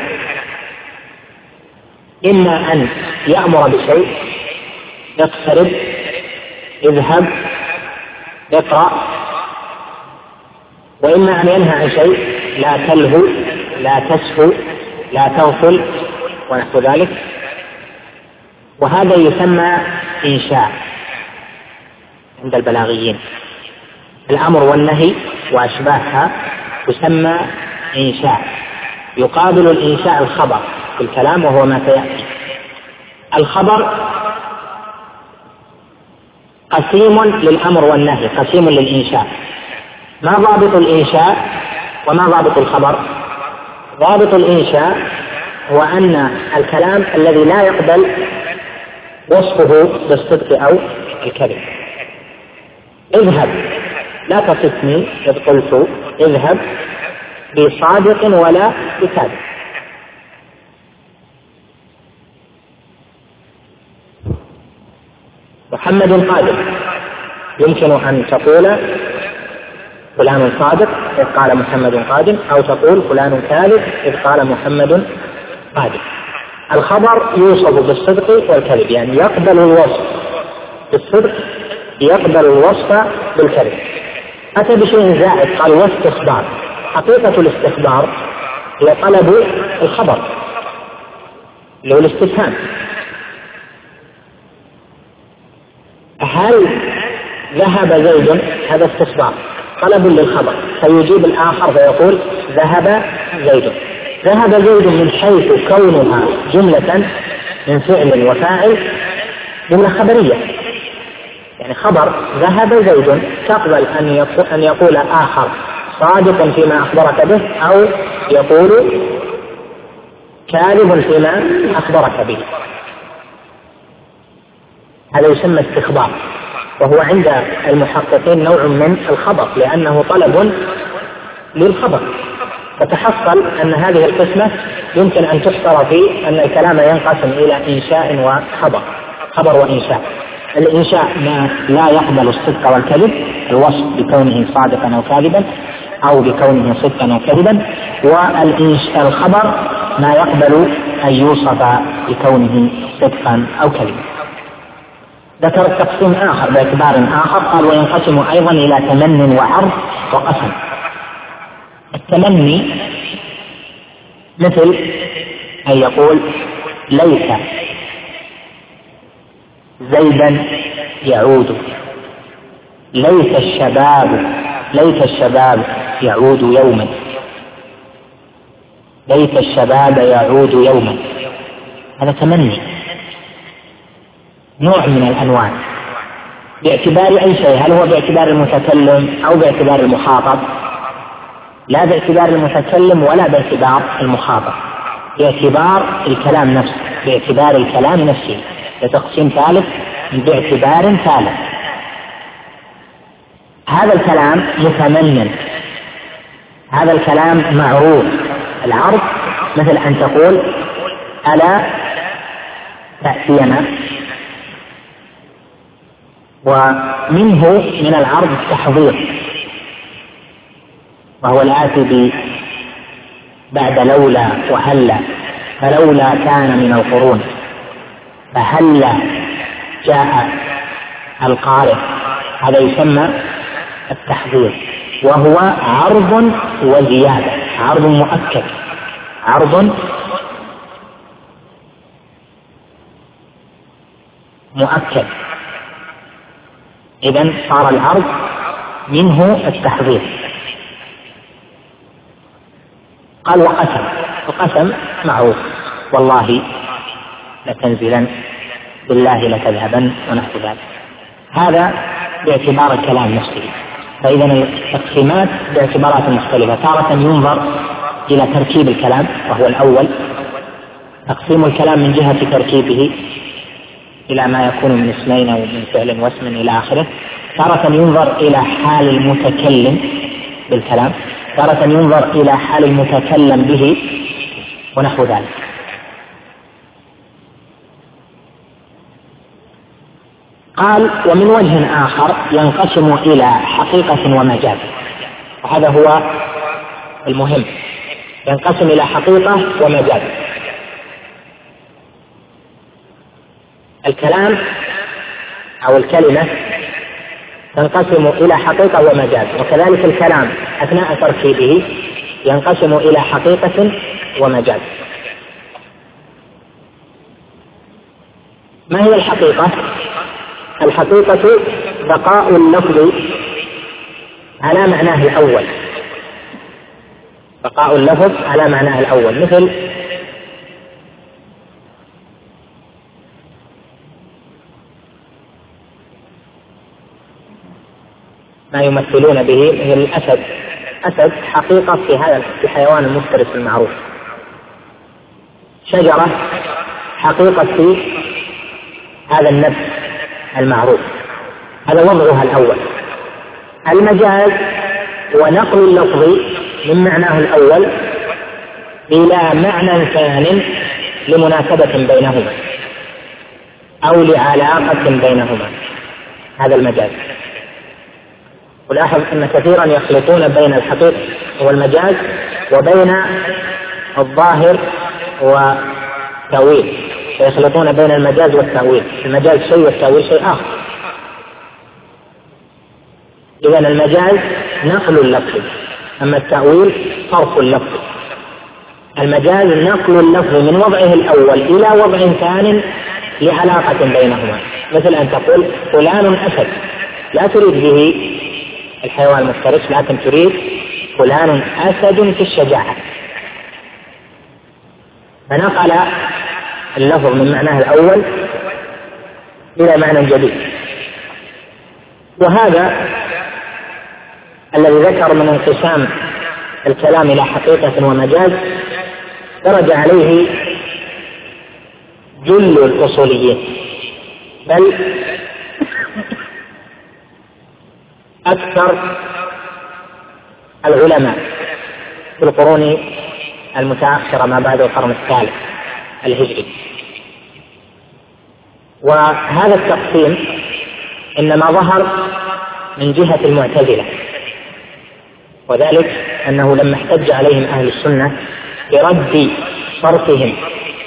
إما أن يأمر بشيء: اقترب، اذهب، اقرأ، وإما أن ينهى عن شيء: لا تلهو، لا تسهو، لا تغفل، ونحو ذلك. وهذا يسمى إنشاء عند البلاغيين. الأمر والنهي وأشباهها يسمى إنشاء. يقابل الإنشاء الخبر في الكلام، وهو ما سيأتي. الخبر قسيم للأمر والنهي، قسيم للإنشاء. ما ضابط الإنشاء وما ضابط الخبر؟ ضابط الإنشاء هو أن الكلام الذي لا يقبل وصفه بالصدق أو الكذب. اذهب، لا تصفني إذ قلت اذهب بصادق ولا بكاذب. محمد قادم، يمكن أن تقول فلان صادق إذ قال محمد قادم، أو تقول فلان كاذب إذ قال محمد قادم. الخبر يوصف بالصدق والكذب، يعني يقبل الوصف بالصدق، يقبل الوصف بالكذب. أتى بشيء زائد قال واستخبار. حقيقة الاستخبار هي طلب الخبر، اللي هو الاستفهام. هل ذهب زيد هذا استصدار طلب للخبر، فيجيب الآخر فيقول ذهب زيد. ذهب زيد من حيث كونها جملة من فعل وفاعل جملة خبرية، يعني خبر ذهب زيد تقبل أن يقول آخر صادق فيما أخبرك به أو يقول كاذب فيما أخبرك به. هذا يسمى استخبار، وهو عند المحققين نوع من الخبر لأنه طلب للخبر. فتحصل أن هذه القسمة يمكن أن تحصر في أن الكلام ينقسم إلى إنشاء وخبر، خبر وإنشاء. الإنشاء ما لا يقبل الصدق والكذب، الوصف بكونه صادقا أو كاذبا أو بكونه صدقا أو كذبا، والخبر ما يقبل أن يوصف بكونه صدقا أو كذبا. ذكر التقسيم آخر باعتبار آخر، قال وينقسم أيضا إلى تمن وعرض وقسم. التمني مثل أن يقول ليس زيدا يعود، ليس الشباب ليس الشباب يعود يوما، ليس الشباب يعود يوما. هذا تمني، نوع من الأنواع باعتبار أي شيء. هل هو باعتبار المتكلم أو باعتبار المخاطب؟ لا باعتبار المتكلم ولا باعتبار المخاطب، باعتبار الكلام نفسه، باعتبار الكلام نفسه. لتقسيم ثالث باعتبار ثالث. هذا الكلام متمنن، هذا الكلام معروف. العرض مثل أن تقول ألا تأتينا، ومنه من العرض التحضير، وهو الآتي بعد لولا وهلا، فلولا كان من القرون، فهلا جاء القارئ. هذا يسمى التحضير، وهو عرض وزيادة، عرض مؤكد، عرض مؤكد. إذن صار العرض منه التحضير. قال وقسم، وقسم معروف، والله لتنزلن، بالله لتذهبن، ونحو ذلك. هذا باعتبار الكلام نفسه. فإذا التقسيمات باعتبارات مختلفة. تارة ينظر إلى تركيب الكلام وهو الأول، تقسيم الكلام من جهة تركيبه إلى ما يكون من اسمين أو من فعل واسم إلى آخره. تارة ينظر إلى حال المتكلم بالكلام، تارة ينظر إلى حال المتكلم به، ونحو ذلك. قال ومن وجه آخر ينقسم إلى حقيقة ومجاز، وهذا هو المهم، ينقسم إلى حقيقة ومجاز. الكلام أو الكلمة تنقسم إلى حقيقة ومجاز، وكذلك الكلام أثناء تركيبه ينقسم إلى حقيقة ومجاز. ما هي الحقيقة؟ الحقيقة بقاء اللفظ على معناه الأول، بقاء اللفظ على معناه الأول، مثل ما يمثلون به مثل الأسد. أسد حقيقة في هذا الحيوان المفترس المعروف. شجرة حقيقة في هذا النبت المعروف، هذا وضعها الأول. المجاز ونقل اللفظ من معناه الأول إلى معنى ثان لمناسبة بينهما أو لعلاقة بينهما، هذا المجاز. ولاحظ أن كثيرا يخلطون بين الحقيقة والمجاز وبين الظاهر والتأويل، فيخلطون بين المجاز والتأويل. المجاز شيء والتأويل شيء آخر. إذن المجاز نقل اللفظ، أما التأويل صرف اللفظ. المجاز نقل اللفظ من وضعه الأول إلى وضع ثاني لعلاقة بينهما، مثل أن تقول فلان أسد، لا تريد به الحيوان المفترس، لكن تريد فلان أسد في الشجاعة، فنقل اللفظ من معناه الأول إلى معنى جديد. وهذا الذي ذكر من انقسام الكلام إلى حقيقة ومجاز درج عليه جل الأصوليين، بل أكثر العلماء في القرون المتأخرة ما بعد القرن الثالث الهجري. وهذا التقسيم إنما ظهر من جهة المعتزلة، وذلك أنه لما احتج عليهم أهل السنة برد صرفهم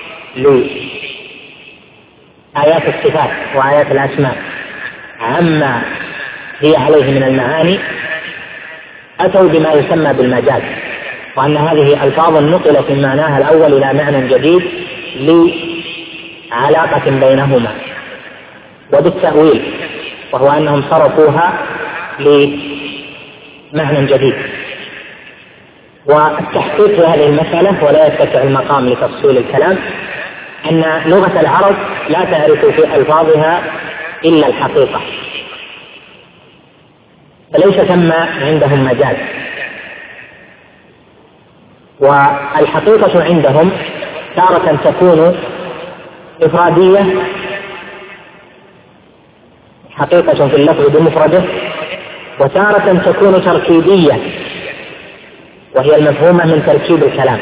لآيات الصفات وآيات الأسماء عما هي عليه من المعاني، أتوا بما يسمى بالمجاز، وأن هذه ألفاظ نقلت من معناها الأول إلى معنى جديد لعلاقة بينهما، وبالتأويل، وهو أنهم صرفوها لمعنى جديد. والتحقيق في هذه المسألة، ولا يتسع المقام لتفصيل الكلام، أن لغة العرب لا تعرف في ألفاظها إلا الحقيقة، فليس ثم عندهم مجاز. والحقيقة عندهم تارة تكون إفرادية، حقيقة في اللفظ بمفرده، وتارة تكون تركيبية، وهي المفهومة من تركيب الكلام.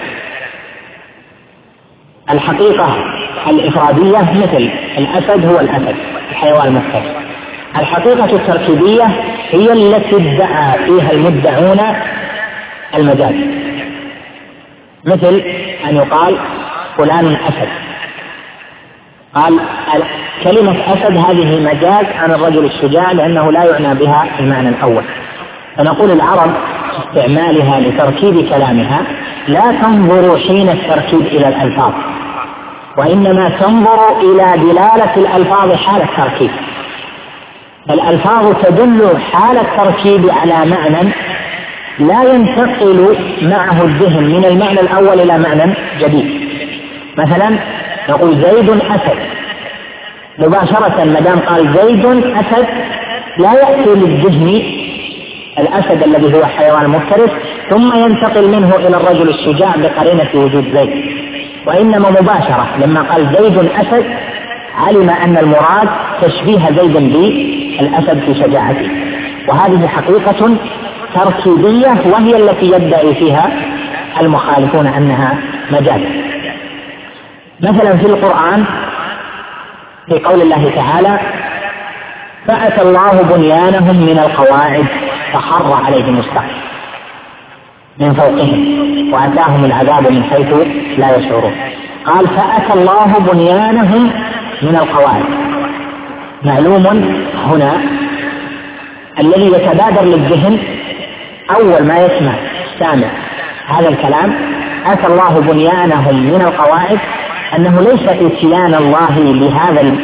الحقيقة الإفرادية مثل الأسد هو الأسد، الحيوان المفترس. الحقيقة التركيبية هي التي ادعى فيها المدعون المجاز، مثل أن يقال فلان أسد، قال كلمة أسد هذه مجاز عن الرجل الشجاع لأنه لا يعنى بها المعنى الأول. فنقول العرب استعمالها لتركيب كلامها لا تنظر حين التركيب إلى الألفاظ، وإنما تنظر إلى دلالة الألفاظ حال التركيب. الألفاظ تدل حال التركيب على معنى لا ينتقل معه الذهن من المعنى الأول إلى معنى جديد. مثلا نقول زيد أسد، مباشرة مدام قال زيد أسد لا يأتي للذهن الأسد الذي هو حيوان مفترس ثم ينتقل منه إلى الرجل الشجاع بقرينة وجود زيد، وإنما مباشرة لما قال زيد أسد علم أن المراد تشبيه زيد بالأسد في شجاعته. وهذه حقيقة تركيبية، وهي التي يدعي فيها المخالفون أنها مجاز. مثلا في القرآن في قول الله تعالى فأتى الله بنيانهم من القواعد فخر عليهم السقف من فوقهم وأتاهم العذاب من حيث لا يشعرون. قال فأتى الله بنيانهم من القواعد. معلوم هنا الذي يتبادر للذهن أول ما يسمع السامع هذا الكلام أتى الله بنيانهم من القواعد أنه ليس إتيان الله لهذا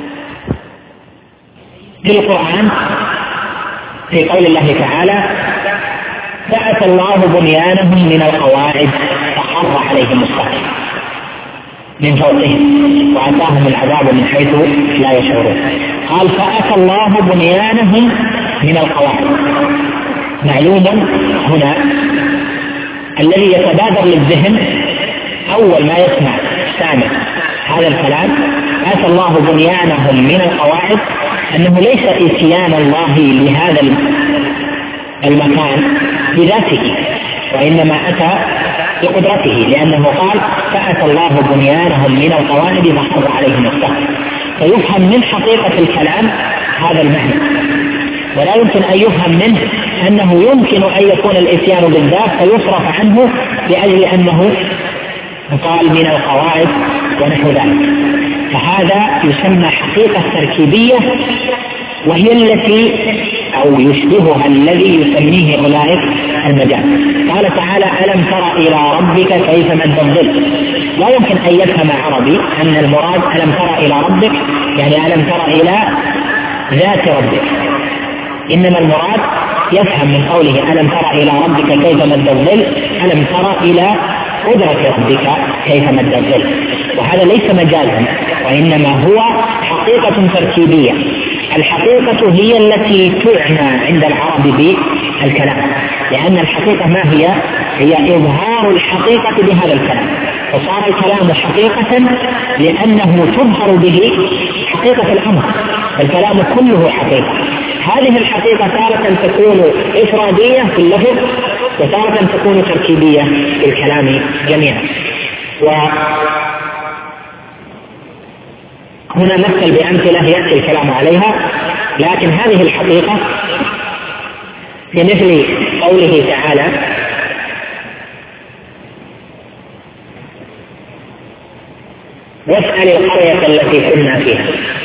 في القرآن في قول الله تعالى فأتى الله بنيانهم من القواعد فخر عليهم السقف من فوقهم وأتاهم العذاب من حيث لا يشعرون. قال فأتى الله بنيانهم من القواعد. معلوم هنا الذي يتبادر للذهن أول ما يسمع السامع هذا الكلام أتى الله بنيانهم من القواعد أنه ليس إتيان الله لهذا المكان بذاته، وإنما أتى بقدرته، لأنه قال فأتى الله بنيانهم من القواعد فخر عليهم السقف. فيفهم من حقيقة الكلام هذا المعنى، ولا يمكن أن يفهم منه أنه يمكن أن يكون الإتيان بالذات فيصرف عنه لأجل أنه قال من القواعد ونحو ذلك. فهذا يسمى حقيقة تركيبية، وهي التي أو يشبهها الذي يسميه أولئك المجاز. قال تعالى ألم تر إلى ربك كيف مد الظل. لا يمكن أن يفهم عربي أن المراد ألم تر إلى ربك يعني ألم تر إلى ذات ربك، إنما المراد يفهم من قوله ألم تر إلى ربك كيف مد الظل، ألم تر إلى قدرة ربك كيف مد الظل. وهذا ليس مجازا، وإنما هو حقيقة تركيبية. الحقيقة هي التي تعنى عند العرب بالكلام، لأن الحقيقة ما هي؟ هي إظهار الحقيقة بهذا الكلام، فصار الكلام حقيقة لأنه تظهر به حقيقة الأمر، الكلام كله حقيقة. هذه الحقيقة تارة تكون إفرادية في اللفظ، وتارة تكون تركيبية في الكلام جميعا. وهنا مثل بأمثلة يأتي الكلام عليها، لكن هذه الحقيقة بمثل قوله تعالى واسأل القرية التي كنا فيها.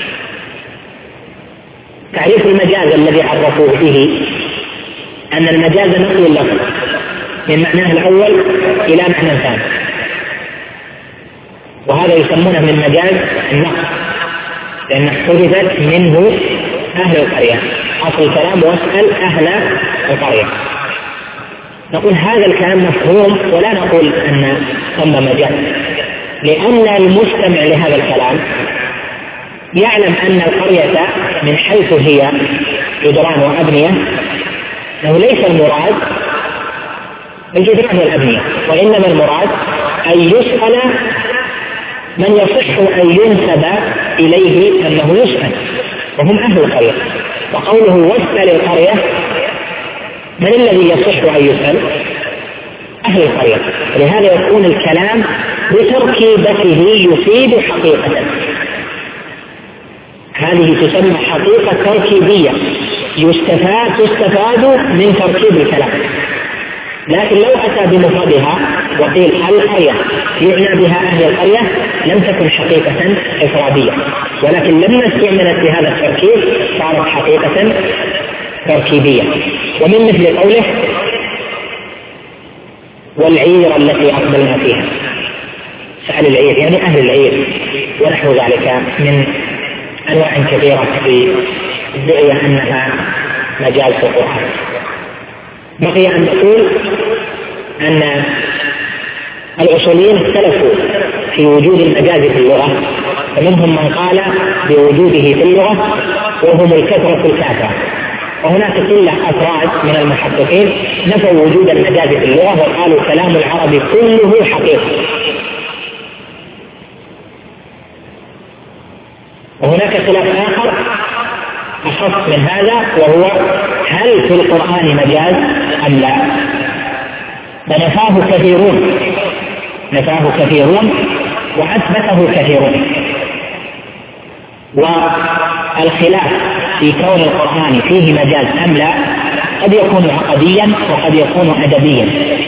تعريف المجاز الذي عرفوه به أن المجاز نقل اللفظ من معناه الأول إلى معنى ثاني، وهذا يسمونه من مجاز النقل، لأن حذفت منه أهل القرية. أصل الكلام واسأل أهل القرية. نقول هذا الكلام مفهوم، ولا نقول أن ثم مجاز، لأن المستمع لهذا الكلام يعلم أن القرية من حيث هي جدران وأبنية أنه ليس المراد الجدران والأبنية، وإنما المراد أن يسأل من يصح أن ينسب إليه أنه يسأل، وهم أهل القرية. وقوله واسأل القرية، من الذي يصح أن يسأل؟ أهل القرية. لهذا يكون الكلام بتركيبته يفيد حقيقة، هذه تسمى حقيقة تركيبية يستفاد تستفاد من تركيب الكلام. لكن لو أتى بمفردها وقيل القرية يعنى بها أهل القرية لم تكن حقيقة إفرادية، ولكن لما استعملت بهذا التركيب صارت حقيقة تركيبية. ومن مثل قوله والعير التي أقبلنا فيها، سأل العير يعني أهل العير، ونحو ذلك من أنواع كثيرة في الدعية أنها مجال في القرآن. بقي أن نقول أن الأصوليين اختلفوا في وجود المجاز في اللغة، فمنهم من قال بوجوده في اللغة وهم الكثرة الكافرة، وهناك قلة أفراد من المحققين نفوا وجود المجاز في اللغة وقالوا كلام العرب كله حقيقة. وهناك خلاف آخر أخف من هذا، وهو هل في القرآن مجاز أم لا؟ فنفاه كثيرون نفاه كثيرون وأثبته كثيرون. والخلاف في كون القرآن فيه مجاز أم لا قد يكون عقديا وقد يكون أدبيا،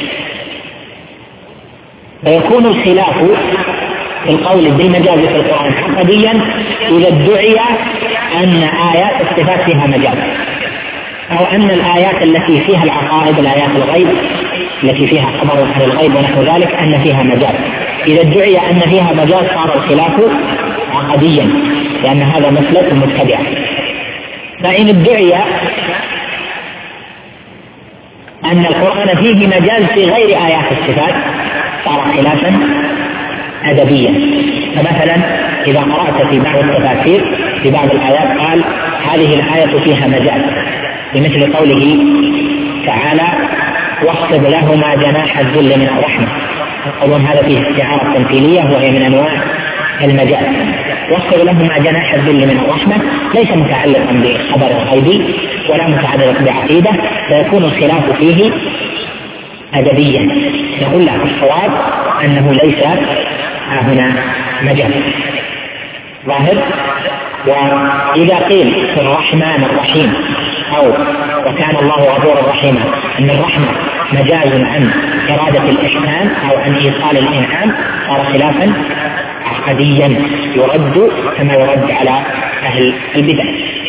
فيكون الخلاف في القول بالمجاز في القرآن عقديا إذا ادعي أن آيات الصفات فيها مجاز، أو أن الآيات التي فيها العقائد الآيات الغيب التي فيها خبر عن الغيب ونحو ذلك أن فيها مجاز. إذا ادعي أن فيها مجاز صار الخلاف عقديا، لأن هذا مسلك مبتدع. فإن ادعي أن القرآن فيه مجاز في غير آيات الصفات صار خلافا أدبيا. فمثلا إذا قرأت في بعض التفاسير في بعض الآيات قال هذه الآية فيها مجاز، بمثل قوله تعالى واخفض لهما جناح الذل من الرحمة، يقولون هذا فيه استعارة تمثيلية وهي من أنواع المجاز. واخفض لهما جناح الذل من الرحمة ليس متعلقا بخبر غيبي ولا متعلق بعقيدة، فيكون الخلاف فيه أدبيا. نقول له الصواب أنه ليس هنا مجاز ظاهر. وإذا قيل في الرحمن الرحيم أو وكان الله غفورا رحيما أن الرحمة مجاز عن إرادة الإحسان أو عن إيصال الإنعام صار خلافا عقديا يرد كما يرد على أهل البدع.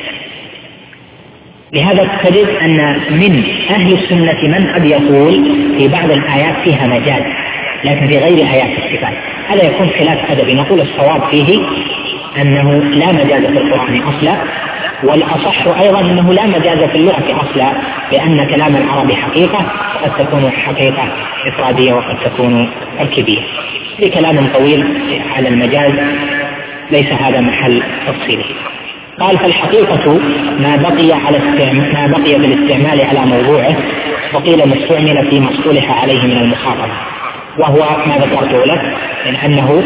لهذا تجد أن من أهل السنة من قد يقول في بعض الآيات فيها مجاز لكن في غير آيات الصفات، هذا يكون خلاف أدبي. نقول الصواب فيه أنه لا مجاز في القرآن أصلا، والأصح أيضا أنه لا مجاز في اللغة أصلا، لأن كلام العرب حقيقة قد تكون حقيقة إفرادية وقد تكون تركيبية. في كلام طويل على المجاز ليس هذا محل تفصيله. قال فالحقيقة ما بقي على ما بقي بالاستعمال على موضوعه، وقيل ما استعمل فيما اصطلح عليه من المخاطبة، وهو ما ذكرته لك من أنه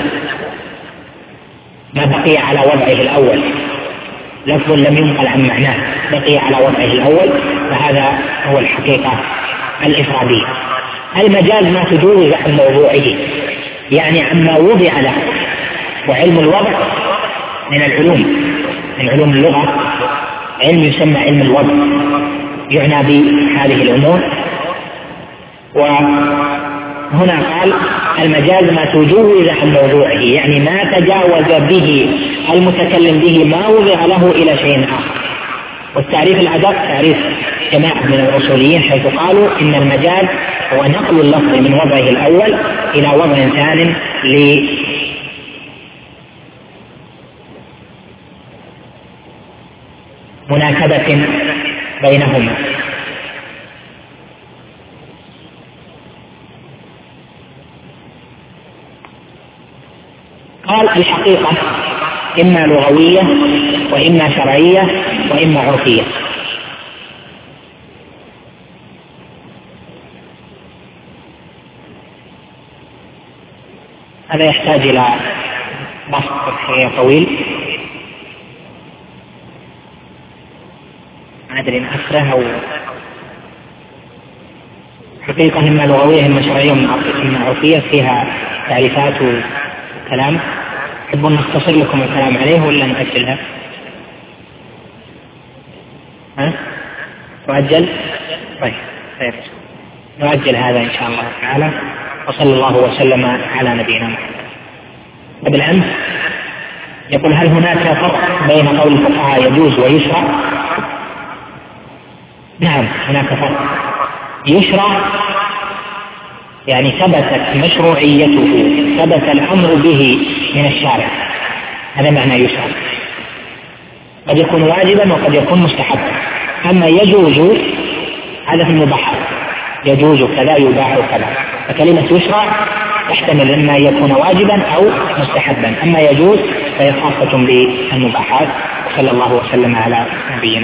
ما بقي على وضعه الأول، لفظ لم ينقل عن معناه بقي على وضعه الأول، فهذا هو الحقيقة الإفرادية. المجاز ما تجوز عن موضوعه، يعني عما وضع له. وعلم الوضع من العلوم من علوم اللغة علم يسمى علم الوضع، يعنى بهذه الأمور. وهنا قال المجاز ما تجوز عن موضوعه، يعني ما تجاوز به المتكلم به ما وضع له إلى شيء آخر. والتعريف الأدق تعريف جماعة من الأصوليين حيث قالوا إن المجاز هو نقل اللفظ من وضعه الأول إلى وضع ثان لمناسبة بينهما. قال الحقيقة إما لغوية وإما شرعية وإما عرفية. هذا يحتاج إلى بحث طويل، ما أدري إن أخره أو حقيقة إما لغوية إما شرعية إما عرفية، فيها تعريفات وكلام. تحبون نختصر لكم الكلام عليه ولا نأجلها؟ ها؟ نؤجل؟ طيب خير، نؤجل هذا إن شاء الله تعالى. وصلى الله وسلم على نبينا محمد. قبل أمس يقول هل هناك فرق بين قول الفقهاء يجوز ويشرع؟ نعم هناك فرق. يشرع يعني ثبتت مشروعيته، ثبت الأمر به من الشارع، هذا معنى يشرع. قد يكون واجبا وقد يكون مستحبا. أما يجوز هذا في المباحات، يجوز كذا يباح كذا، فكلمة يشرع تحتمل إما يكون واجبا أو مستحبا. أما يجوز فهي خاصة بالمباحات. صلى الله وسلم على نبينا.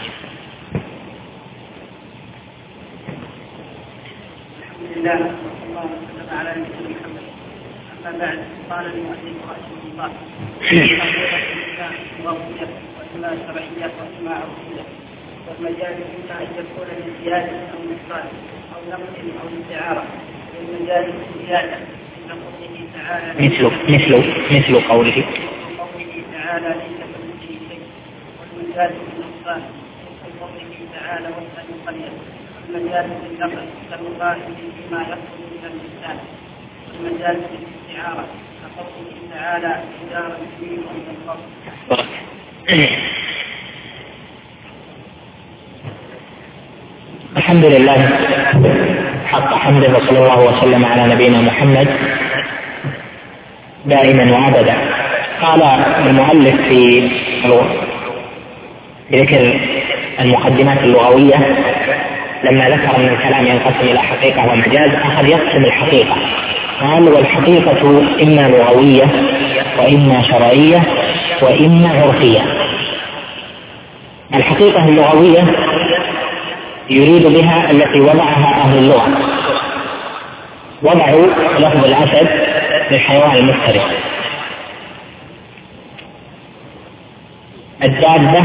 الله صلى الله وسلم على نبينا محمد. أما بعد، قال المؤلف رحمه الله: حقيقة الإسلام لغوية وإما شرعية وإما عرفية، والمجاز إما أن يكون لزيادة أو نقصان أو نقص أو استعارة، والمجاز زيادة مثل قوله تعالى مثل مثل مثل قوله قوله تعالى ليس كمثله شيء، والمجاز بالنقصان مثل قوله تعالى واسأل القرية، والمجاز بالنقل كالمقابل فيما يخرج من اللسان، والمجاز بالاستعارة كقوله تعالى إدارة الدين والنصر. الحمد لله حق حمده، وصلى الله وسلم على نبينا محمد دائما وابدا. قال المؤلف في ذكر المقدمات اللغوية لما ذكر ان الكلام ينقسم الى حقيقة ومجاز، اخذ يقسم الحقيقة. قال والحقيقة اما لغوية واما شرعية واما عرفية. الحقيقة اللغوية يريد بها التي وضعها أهل اللغة، وضعوا لفظ الأسد للحيوان المفترس، الدابة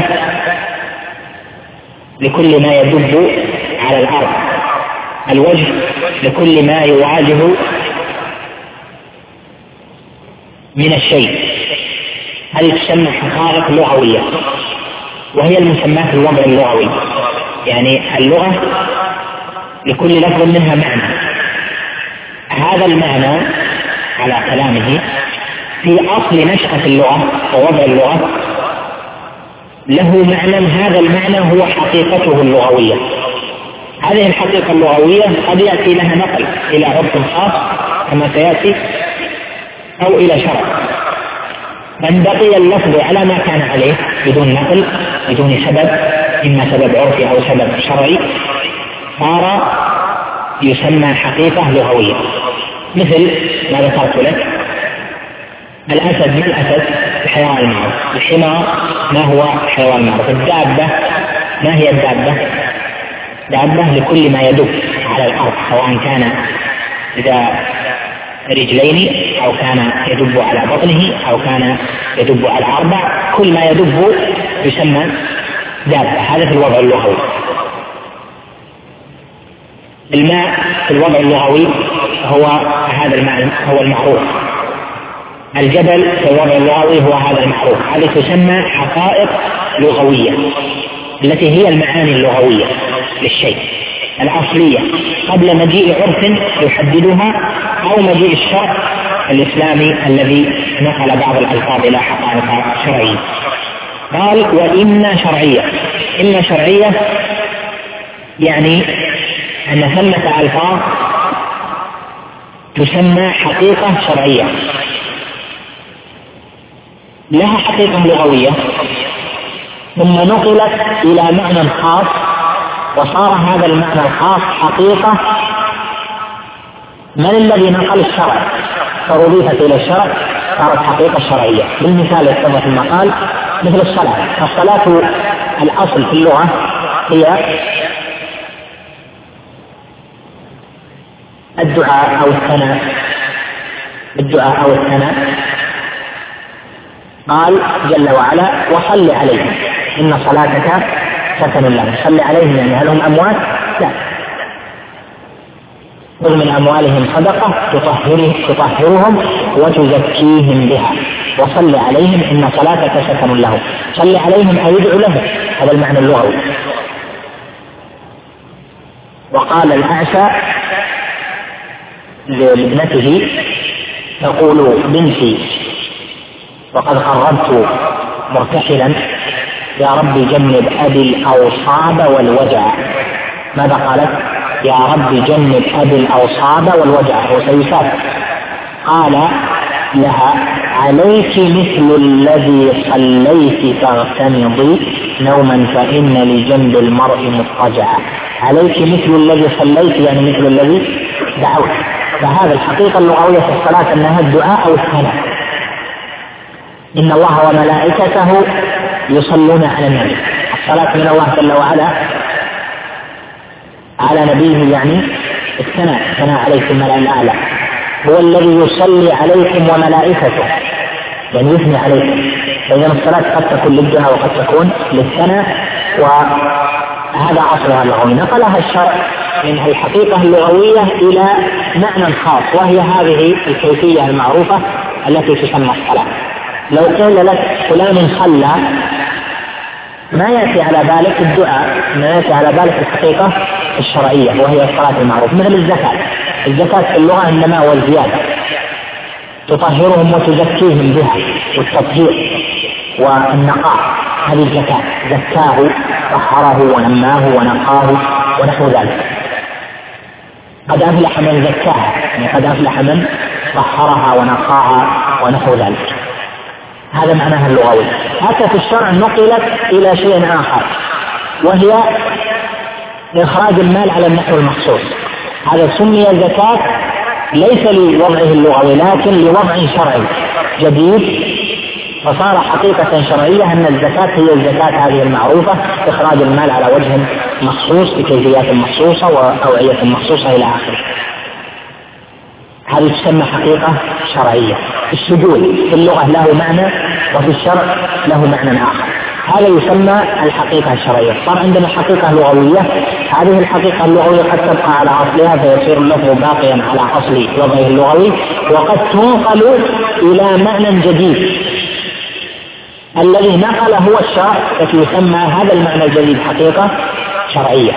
لكل ما يدب على الأرض، الوجه لكل ما يواجه من الشيء. هذه تسمى حقائق لغوية، وهي المسمى في الوضع اللغوي. يعني اللغة لكل لفظ منها معنى، هذا المعنى على كلامه في أصل نشأة اللغة ووضع اللغة له معنى، هذا المعنى هو حقيقته اللغوية. هذه الحقيقة اللغوية قد يأتي لها نقل إلى عرف خاص كما سيأتي، أو إلى شرع. من بقي اللفظ على ما كان عليه بدون نقل بدون سبب، إما سبب عرفي أو سبب شرعي، صار يسمى حقيقة لغوية. مثل ما ذكرت لك، الأسد ما الأسد؟ الحيوان المعروف. الحمار ما هو حيوان المعروف؟ الدابة ما هي الدابة؟ دابة لكل ما يدب على الأرض، سواء كان ذا رجلين أو كان يدب على بطنه أو كان يدب على أربع، كل ما يدب يسمى دابة. هذا في الوضع اللغوي. الماء في الوضع اللغوي هو هذا المعنى، هو المعروف. الجبل في الوضع اللغوي هو هذا المعروف. هذه تسمى حقائق لغوية التي هي المعاني اللغوية للشيء الأصلية قبل مجيء عرف يحددها أو مجيء الشرع الإسلامي الذي نقل بعض الألفاظ إلى حقائق شرعية. قال وإما شرعية. إما شرعية يعني أن ثمة ألفاظ تسمى حقيقة شرعية، لها حقيقة لغوية ثم نقلت إلى معنى خاص، وصار هذا المعنى الخاص حقيقة. من الذي نقل؟ الشرع، فأضيفت إلى الشرع صارت حقيقة شرعية. بالمثال يتضح في المقال مثل الصلاة. الصلاة الأصل في اللغة هي الدعاء أو الثناء، الدعاء أو الثناء. قال جل وعلا وصل عليهم إن صلاتك سكن لهم. صل عليهم يعني هل هم أموات؟ لا، خذ من أموالهم صدقة تطهرهم وتزكيهم بها وصل عليهم إن صلاتك سكن لهم. صل عليهم أي ادعو لهم، هذا المعنى اللغوي. وقال الأعشى لابنته تقول بنتي وقد قربت مرتحلا يا رب جنب أبي الأوصاب والوجع. ماذا قالت؟ يا رب جنب أبي الأوصاب والوجع، هو سيسافر. قال لها عليك مثل الذي صليت تغتمضي نوما فإن لجنب المرء مضطجعا. عليك مثل الذي صليت يعني مثل الذي دعوت. فهذا الحقيقة اللغوية في الصلاة أنها الدعاء أو الثناء. إن الله وملائكته يصلون على النبي. الصلاة من الله جل وعلا على نبيه يعني الثناء، الثناء عليه في الملأ الأعلى. هو الذي يصلي عليكم وملائكته يعني يثني عليكم. فإذا الصلاة قد تكون للدعاء وقد تكون للثناء، وهذا أصلها اللغوي. نقلها الشرع من الحقيقة اللغوية إلى معنى خاص، وهي هذه الكيفية المعروفة التي تسمى الصلاة. لو قيل لك فلان صلى ما يأتي على بالك الدعاء، ما يأتي على بالك الحقيقة الشرعية وهي الصلاة المعروفة. مثل الزكاة. الزكاة في اللغة النماء والزيادة، تطهرهم وتزكيهم بها، والتطهير والنقاء. هذه الزكاة، زكاه طهره ونماه ونقاه ونحو ذلك. قد أفلح من زكاها يعني قد أفلح من طهرها ونقاها ونحو ذلك. هذا معناها اللغوي. حتى في الشرع نقلت إلى شيء آخر، وهي إخراج المال على النحو المخصوص. هذا سمي زكاة ليس لوضعه اللغوي لكن لوضع شرعي جديد، فصار حقيقة شرعية أن الزكاة هي الزكاة هذه المعروفة، إخراج المال على وجه مخصوص بكيفيات مخصوصة وأوعية مخصوصة إلى آخره. هذه تسمى حقيقة شرعية. السجود في اللغة له معنى وفي الشرع له معنى آخر، هذا يسمى الحقيقة الشرعية. صار عندنا حقيقة لغوية، هذه الحقيقة اللغوية قد تبقى على أصلها فيصير اللفظ باقيا على أصل وضعه اللغوي، وقد تنقل إلى معنى جديد الذي نقل هو الشرع، فيسمى هذا المعنى الجديد حقيقة شرعية.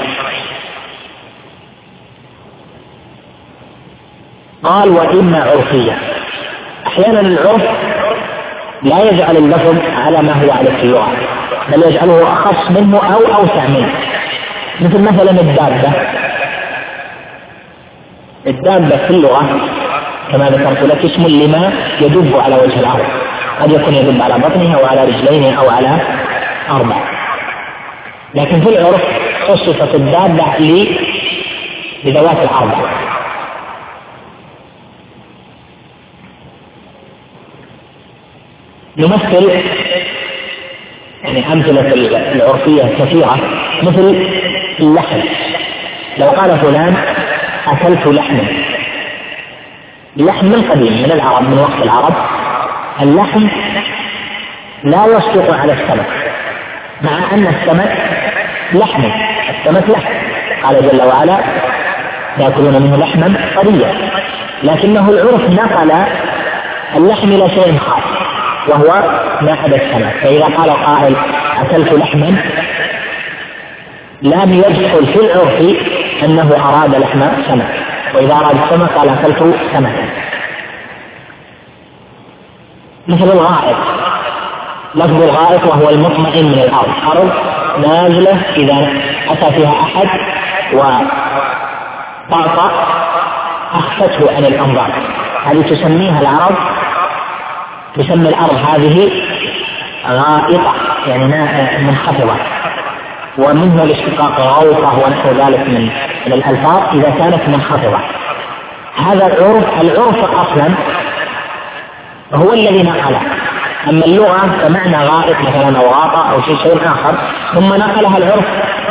قال وإما عرفية. أحيانا العرف لا يجعل اللفظ على ما هو عليه في اللغة، بل يجعله أخص منه أو أوسع منه. مثل مثلا الدابة. الدابة في اللغة كما ذكرت لك اسم لما يدب على وجه الأرض، قد يكون يدل على بطنه أو على رجلين أو على أربع. لكن في العرف خصصت الدابة لذوات الأربع. نمثل يعني أمثلة العرفية كثيرة، مثل اللحم. لو قال فلان أكلت لحما، اللحم من قديم من العرب، من وقت العرب اللحم لا يصدق على السمك، مع أن السمك لحم، السمك لحم، قال جل وعلا يأكلون منه لحما طريا، لكنه العرف نقل اللحم إلى شيء خاص وهو ما عدا السمك. فإذا قال قائل أكلت لحما لم يدخل في العرف أنه أراد لحم سمك، وإذا أراد السمك قال أكلت سمكا. مثل الغائط، لفظ الغائط وهو المطمئن من الأرض، أرض نازلة إذا أتى فيها أحد وطعطع أخفته عن الأنظار، هذه تسميها العرب، تسمي الأرض هذه غائطة يعني منخفضة، ومنه الاشتقاق غوطة ونحو ذلك من الألفاظ إذا كانت منخفضة. هذا العرف، العرف أصلا هو الذي نقله، أما اللغة فمعنى غائط مثلا أو غاطة أو شيء شيء آخر، ثم نقلها العرف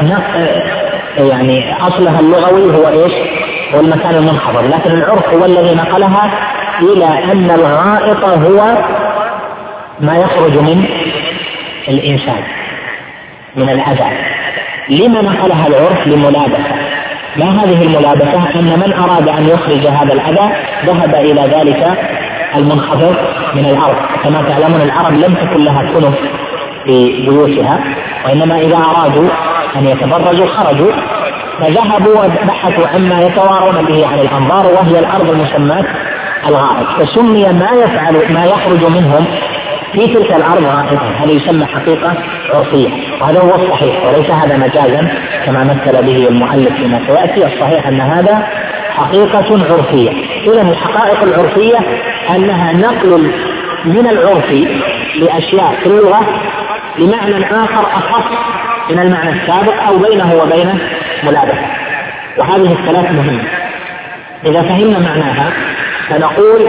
يعني أصلها اللغوي هو إيش؟ هو المكان المنخفض، لكن العرف هو الذي نقلها إلى أن الغائط هو ما يخرج من الإنسان من الأذى. لما نقلها العرف؟ لملابسة. ما هذه الملابسة؟ أن من أراد أن يخرج هذا الأذى ذهب إلى ذلك المنخفض من الأرض. كما تعلمون العرب لم تكن لها كنف في بيوتها، وإنما إذا أرادوا أن يتبرجوا خرجوا فذهبوا وبحثوا عما يتوارون به عن الأنظار، وهي الأرض المسماة الغائط، فسمي ما يفعل ما يخرج منهم في تلك الأرض غائطا. هذا يسمى حقيقة عرفية، وهذا هو الصحيح وليس هذا مجازا كما مثل به المؤلف فيما سيأتي. الصحيح أن هذا حقيقة عرفية. إذن الحقائق العرفية أنها نقل من العرف لأشياء في اللغة لمعنى آخر أخص من المعنى السابق أو بينه وبينه ملابسة، وهذه الثلاث مهمة. إذا فهمنا معناها فنقول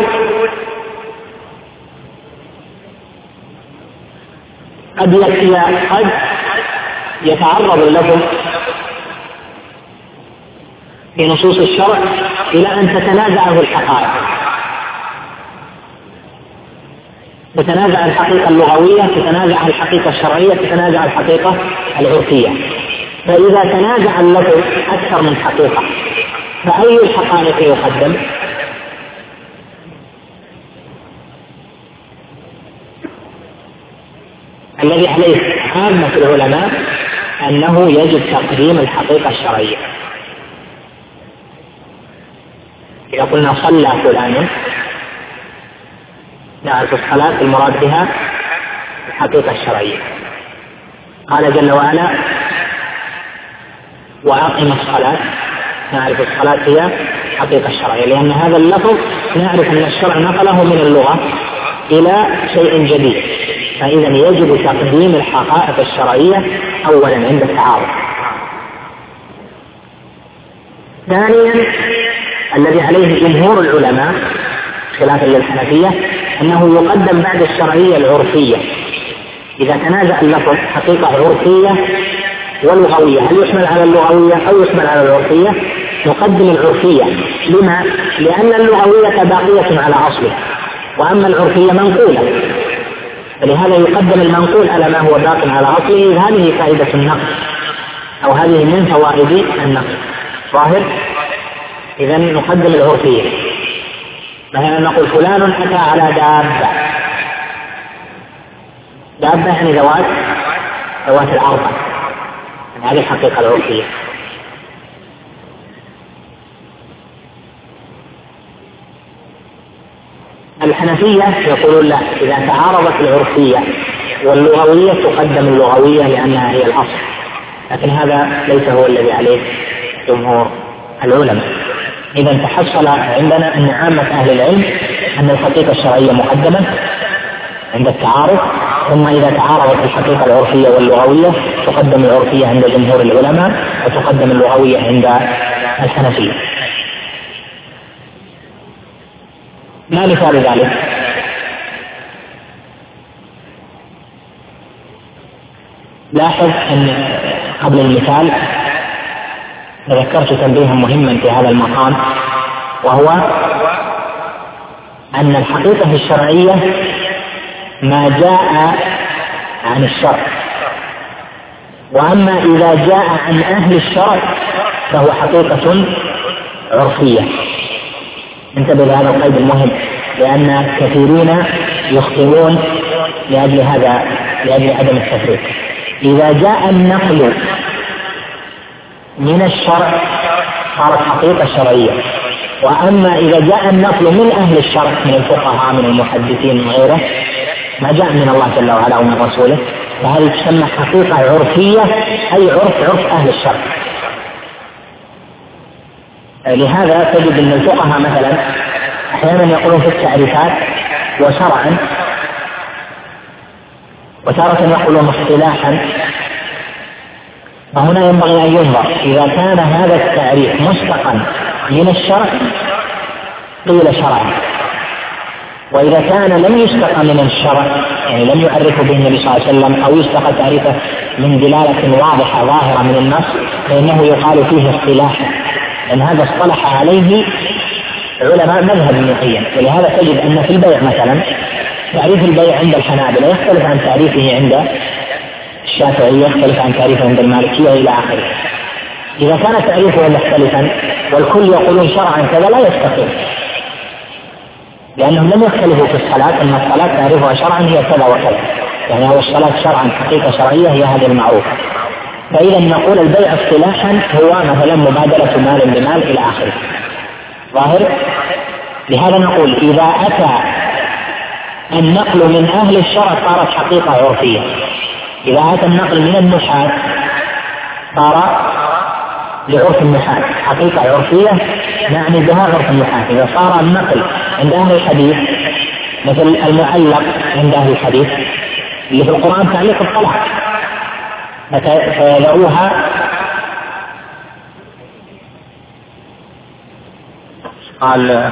قد قد يتعرض اللفظ في نصوص الشرع إلى أن تتنازعه الحقائق، تتنازع الحقيقة اللغوية، تتنازع الحقيقة الشرعية، تتنازع الحقيقة العرفية. فإذا تنازع اللفظ أكثر من حقيقة فأي الحقائق يقدم؟ الذي عليه عامة العلماء أنه يجب تقديم الحقيقة الشرعية. إذا قلنا صلى فلان نعرف الصلاة المراد بها الحقيقة الشرعية. قال جل وعلا وأقم الصلاة، نعرف الصلاة هي الحقيقة الشرعية، لأن هذا اللفظ نعرف أن الشرع نقله من اللغة إلى شيء جديد، فإذا يجب تقديم الحقائق الشرعية أولا عند التعارض. ثانيا الذي عليه جمهور العلماء خلافا للحنفية أنه يقدم بعد الشرعية العرفية. إذا تنازع اللفظ حقيقة عرفية ولغوية، هل يشمل على اللغوية أو يشمل على العرفية؟ نقدم العرفية. لما؟ لأن اللغوية باقية على أصله، وأما العرفية منقولة، فلهذا يقدم المنقول على ما هو باق على أصله. هذه فائدة النقل أو هذه من فوائد النقل ظاهر. إذا نقدم العرفية. مثلا نقول فلان أتى على دابة، دابة يعني ذوات ذوات الأربع، هذه الحقيقة العرفية. الحنفية يقولون لا، إذا تعارضت العرفية واللغوية تقدم اللغوية لأنها هي الأصل، لكن هذا ليس هو الذي عليه جمهور العلماء. إذا تحصل عندنا أن عامة أهل العلم أن الحقيقة الشرعية مقدمة عند التعارض، ثم إذا تعارضت الحقيقة العرفية واللغوية تقدم العرفية عند جمهور العلماء وتقدم اللغوية عند الحنفية. ما مثال ذلك؟ لاحظ أن قبل المثال ذكرت تنبيها مهما في هذا المقام، وهو أن الحقيقة الشرعية ما جاء عن الشرع، وأما إذا جاء عن أهل الشرع فهو حقيقة عرفية. انتبه لهذا القيد المهم، لأن كثيرين يخطئون لأجل هذا لأجل عدم التفريق. إذا جاء النقل من الشرع صارت حقيقة شرعية، وأما إذا جاء النقل من أهل الشرع من الفقهاء من المحدثين وغيره ما جاء من الله جل وعلا ومن رسوله فهذه تسمى حقيقة عرفية، أي عرف عرف أهل الشرع. لهذا تجد أن الفقهاء مثلا أحيانا يقولون في التعريفات وشرعا، وتارة يقولون اصطلاحا، فهنا ينبغي أن ينظر إذا كان هذا التعريف مشتقا من الشرع قيل شرعا، وإذا كان لم يشتق من الشرع يعني لم يعرفه به النبي صلى الله عليه وسلم أو يشتق تعريفه من دلالة واضحة ظاهرة من النص فإنه يقال فيه اصطلاحا، لأن هذا اصطلح عليه علماء مذهب معين. ولهذا تجد أن في البيع مثلا تعريف البيع عند الحنابلة يختلف عن تعريفه عند الشافعية، يختلف عن تعريفه عند المالكية إلى آخره. إذا كان تعريفه مختلفا والكل يقولون شرعا كذا لا يستقيم، لأنهم لم يختلفوا في الصلاة، أن الصلاة تعرفها شرعا هي كذا وكذا، يعني هو الصلاة شرعا حقيقة شرعية هي هذه المعروفة. فإذا نقول البيع اصطلاحا هو مثلا مبادلة مال بمال إلى آخره ظاهر. لهذا نقول إذا أتى النقل من أهل الشرع صارت حقيقة عرفية، إذا أتى النقل من النحاة صار لعرف النحاة حقيقة عرفية نعني بها عرف النحاة. إذا صار النقل عند أهل الحديث مثل المعلق عند أهل الحديث اللي في القرآن تعليق الطلاق فيضعوها قال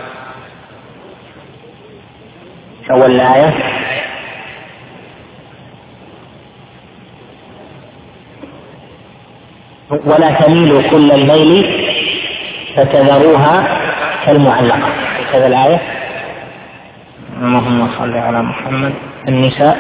أول الآية ولا تميلوا كل الميل فتذروها كالمعلقة، هذا الآية. اللهم صل على محمد. النساء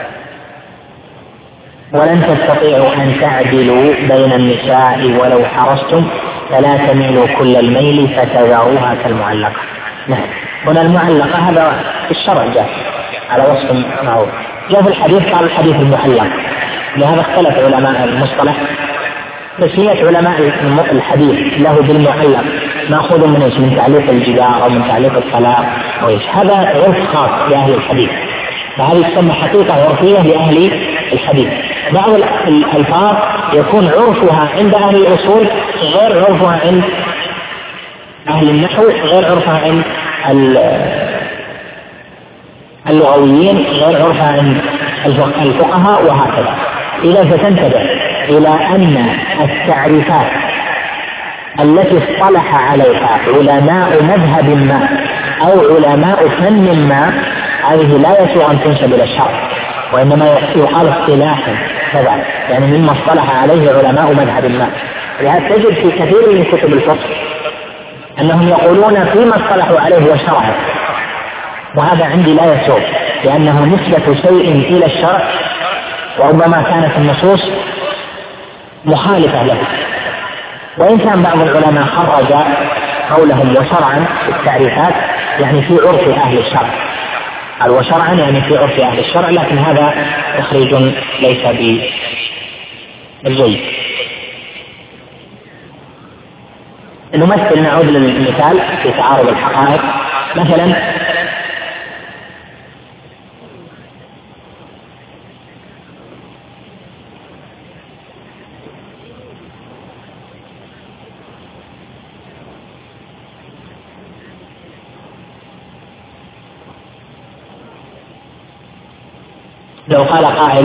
ولن تستطيعوا أن تعدلوا بين النساء ولو حرصتم فلا تميلوا كل الميل فتذروها كالمعلقة. نعم، هنا المعلقة هذا في الشرع جاء على وصف معروف، جاء في الحديث قال الحديث المعلق. لهذا اختلف علماء المصطلح، تسمية علماء الحديث له بالمعلق مأخوذ من ايش؟ من تعليق الجدار او من تعليق الطلاق او ايش، هذا عرف خاص لأهل الحديث، فهذه تسمى حقيقة عرفية لأهل الحديث. بعض الألفاظ يكون عرفها عند أهل الأصول غير عرفها عند أهل النحو، غير عرفها عند اللغويين، غير عرفها عند الفقهاء، وهكذا. إذا فتنتبه إلى أن التعريفات التي اصطلح عليها علماء مذهب ما أو علماء فن ما هذه لا يسوغ أن تنسب إلى الشرع، وإنما يقال اصطلاحا كذا، يعني مما اصطلح عليه علماء مذهب ما. لهذا تجد في كثير من كتب الفقه أنهم يقولون فيما اصطلحوا عليه وشرعه، وهذا عندي لا يسوغ، لأنه نسبة شيء إلى الشرع وربما كانت النصوص مخالفة له. وإن كان بعض العلماء خرج قولهم وشرعا في التعريفات يعني في عرف أهل الشرع، قال وشرعا يعني في عرف أهل الشرع، لكن هذا تخريج ليس بالجيد. نمثل، نعود للمثال في تعارض الحقائق. مثلا لو قال قائل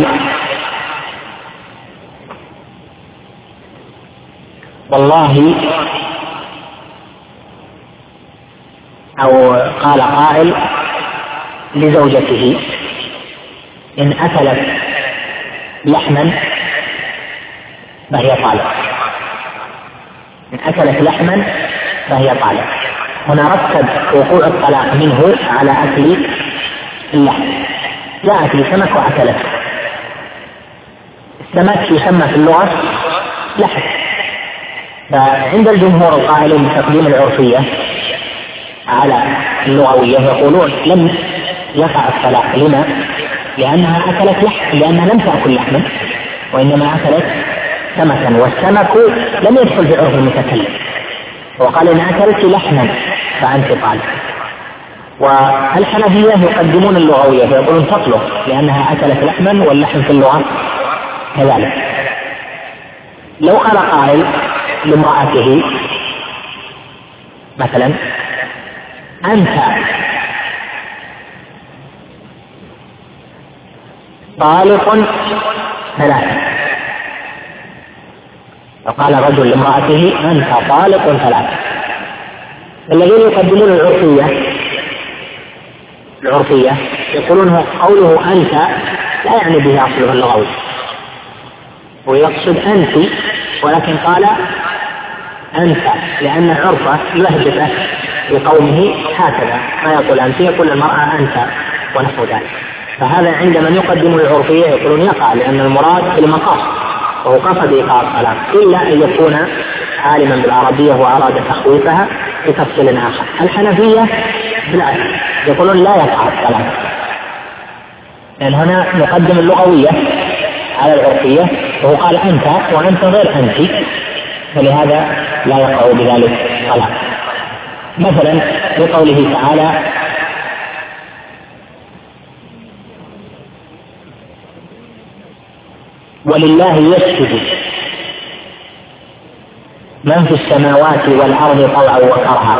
والله، أو قال قائل لزوجته إن أكلت لحما فهي طالق، إن أكلت لحما فهي طالق. هنا رتب وقوع الطلاق منه على أكل اللحم. جاءت لسمك وأكلت. السمك يسمى في اللغة لحم، فعند الجمهور القائلين بتقديم العرفية على اللغوية يقولون لم يقع الطلاق. لما؟ لأنها أكلت لحم، لأنها لم تأكل لحما وإنما أكلت سمكا، والسمك لم يدخل في عرف المتكلم، وقال إن أكلت لحما فأنت طالق. والحنفية يقدمون اللغوية فيقولون تطلق لأنها أكلت لحما، واللحم في اللغة كذلك. لو قال قائل لامرأته مثلا أنت طالق ثلاثة، وقال الرجل لامرأته أنت طالق ثلاثة، الذين يقدمون العرفية العرفية يقولون قوله أنت لا يعني به أصله اللغوي، ويقصد أنت، ولكن قال أنت لأن عرفه لهجته لقومه هكذا، ما يقول أنت، يقول المرأة أنت ونحو ذلك. فهذا عند من يقدم العرفية يقولون يقع، لأن المراد في المقاصد وهو قصد إيقاع الطلاق، إلا أن يكون عالما بالعربية وأراد تخويفها بتفصيل آخر. الحنفية بالعكس يقولون لا يقع الطلاق، لأن هنا نقدم اللغوية على العرفية، وهو قال أنت وأنت غير أنت، فلهذا لا يقع بذلك طلاق. مثلا في قوله تعالى ولله يسجد من في السماوات والأرض طوعا وكرها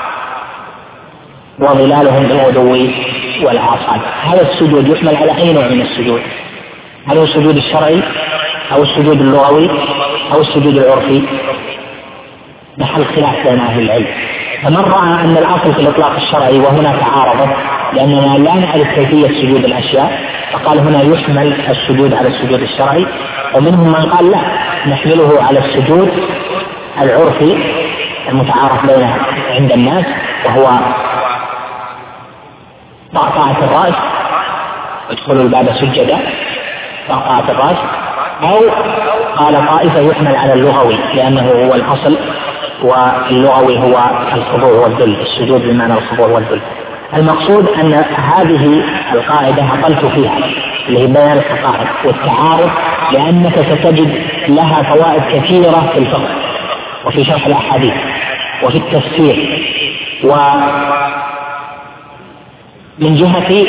وظلالهم بالغدو والآصال. هذا السجود يحمل على أي نوع من السجود؟ هل هو السجود الشرعي أو السجود اللغوي أو السجود العرفي؟ محل خلاف بين أهل العلم. فمن رأى أن الأصل في الإطلاق الشرعي وهنا تعارض لأننا لا نعرف كيفية سجود الأشياء، فقال هنا يحمل السجود على السجود الشرعي. ومنهم من قال لا، نحمله على السجود العرفي المتعارف بينه عند الناس، وهو طأطأة الرأس، ادخلوا الباب سجدا، طأطأة الرأس. أو قال طائفة يحمل على اللغوي لأنه هو الأصل، واللغوي هو الخضوع والذل، السجود بمعنى الخضوع والذل. المقصود أن هذه القاعدة أقلت فيها اللي هي بيان الحقائق والتعارف، لأنك ستجد لها فوائد كثيرة في الفقه وفي شرح الأحاديث وفي التفسير. ومن جهة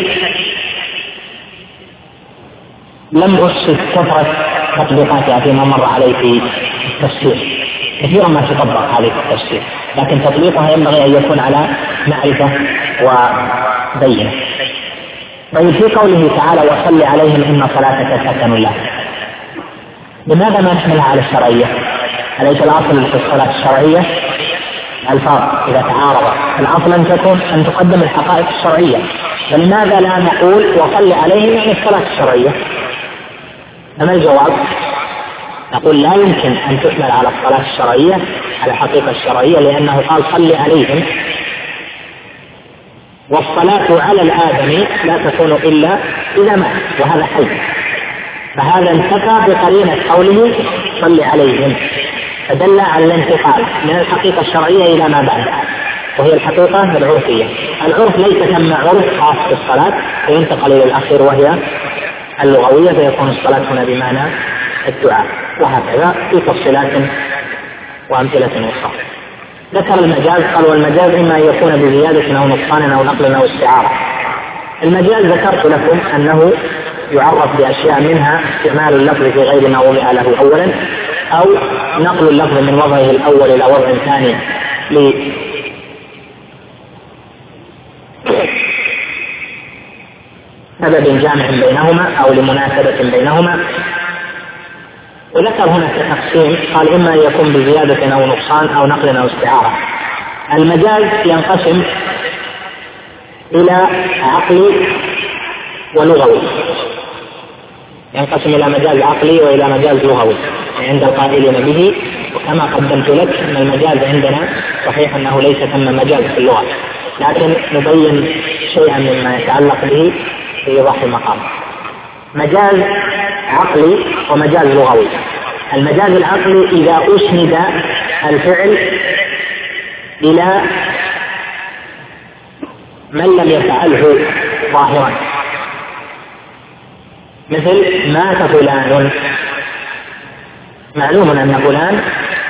لم أحصد كثرة تطبيقاتها فيما مر علي في التفسير، كثيرا ما تطبق هذه التفسير، لكن تطبيقها ينبغي أن يكون على معرفة وبينة. طيب في قوله تعالى وصل عليهم إن صلاتك سكن لهم، لماذا ما نحملها على الشرعية؟ أليس الأصل في الصلاة الشرعية الفاظ إذا تعارض الأصل أن تكون أن تقدم الحقائق الشرعية، فلماذا لا نقول وصل عليهم يعني الصلاة الشرعية؟ أما الجواب نقول لا يمكن أن تحمل على الصلاة الشرعية على الحقيقة الشرعية، لأنه قال صل عليهم، والصلاة على الآدمي لا تكون إلا إذا مات، وهذا حي، فهذا انتفى بقرينة قوله صل عليهم، فدل على الانتقال من الحقيقة الشرعية إلى ما بعدها، وهي الحقيقة العرفية. العرف ليس ثم عرف خاص بالصلاة وينتقل إلى الأخير وهي اللغوية، فيكون الصلاة هنا بمعنى الدعاء، وهكذا في تفصيلات وأمثلة أخرى. ذكر المجاز، قال والمجاز إما أن يكون بزيادة أو نقصان أو نقل أو استعارة. المجاز ذكرت لكم أنه يعرف بأشياء منها استعمال اللفظ في غير ما وضع له أولا، أو نقل اللفظ من وضعه الأول إلى وضع ثاني ل لسبب جامع بينهما أو لمناسبة بينهما. وذكر هنا تقسيم، قال إما أن يكون بزيادة أو نقصان أو نقل أو استعارة. المجاز ينقسم إلى عقلي ولغوي، ينقسم إلى مجاز عقلي وإلى مجاز لغوي عند القائلين به. وكما قدمت لك أن المجاز عندنا صحيح أنه ليس ثم مجاز في اللغة، لكن نبين شيئا مما يتعلق به في إيضاح المقام. مجاز عقلي ومجاز لغوي. المجاز العقلي إذا أسند الفعل إلى من لم يفعله ظاهرا، مثل مات فلان، معلوم أن فلان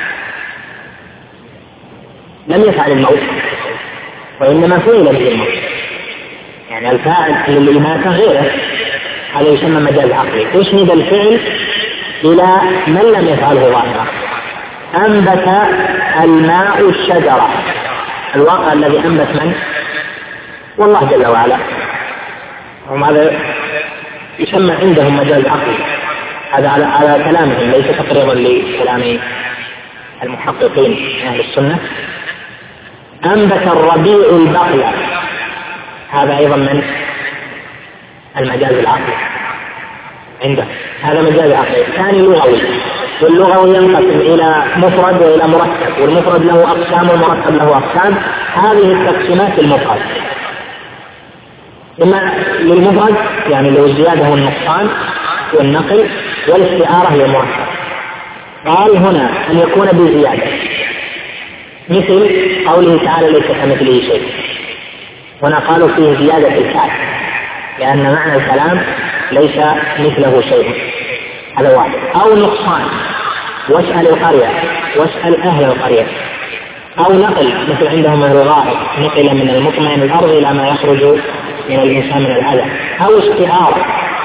لم يفعل الموت وإنما فعل به الموت، يعني الفاعل الذي مات غيره، هذا يسمى مجاز عقلي. أسند الفعل إلى من لم يفعله ظاهرا. أنبت الماء الشجرة، الواقع الذي أنبت من؟ والله جل وعلا. وهذا يسمى عندهم مجاز عقلي، هذا على, على كلامهم، ليس تقريرا لكلام المحققين أهل السنة. أنبت الربيع البقلة، هذا أيضا من المجاز العقلي عنده، هذا مجاز عقلي. ثاني لغوي، واللغوي ينقسم إلى مفرد وإلى مركب، والمفرد له أقسام والمركب له أقسام. هذه التقسيمات المفرد، إما للمفرد يعني له الزيادة والنقصان والنقل، والاستعارة هي المركب. قال هنا أن يكون بزيادة، مثل قوله تعالى ليس كمثله شيء، هنا قالوا فيه زيادة الكاف لأن معنى الكلام ليس مثله شيء، هذا واحد. أو نقصان، واسأل القرية واسأل أهل القرية. أو نقل، مثل عندهم الرغائب، نقل من المطمئن الأرض إلى ما يخرج من الإنسان من الأذى. أو استعارة،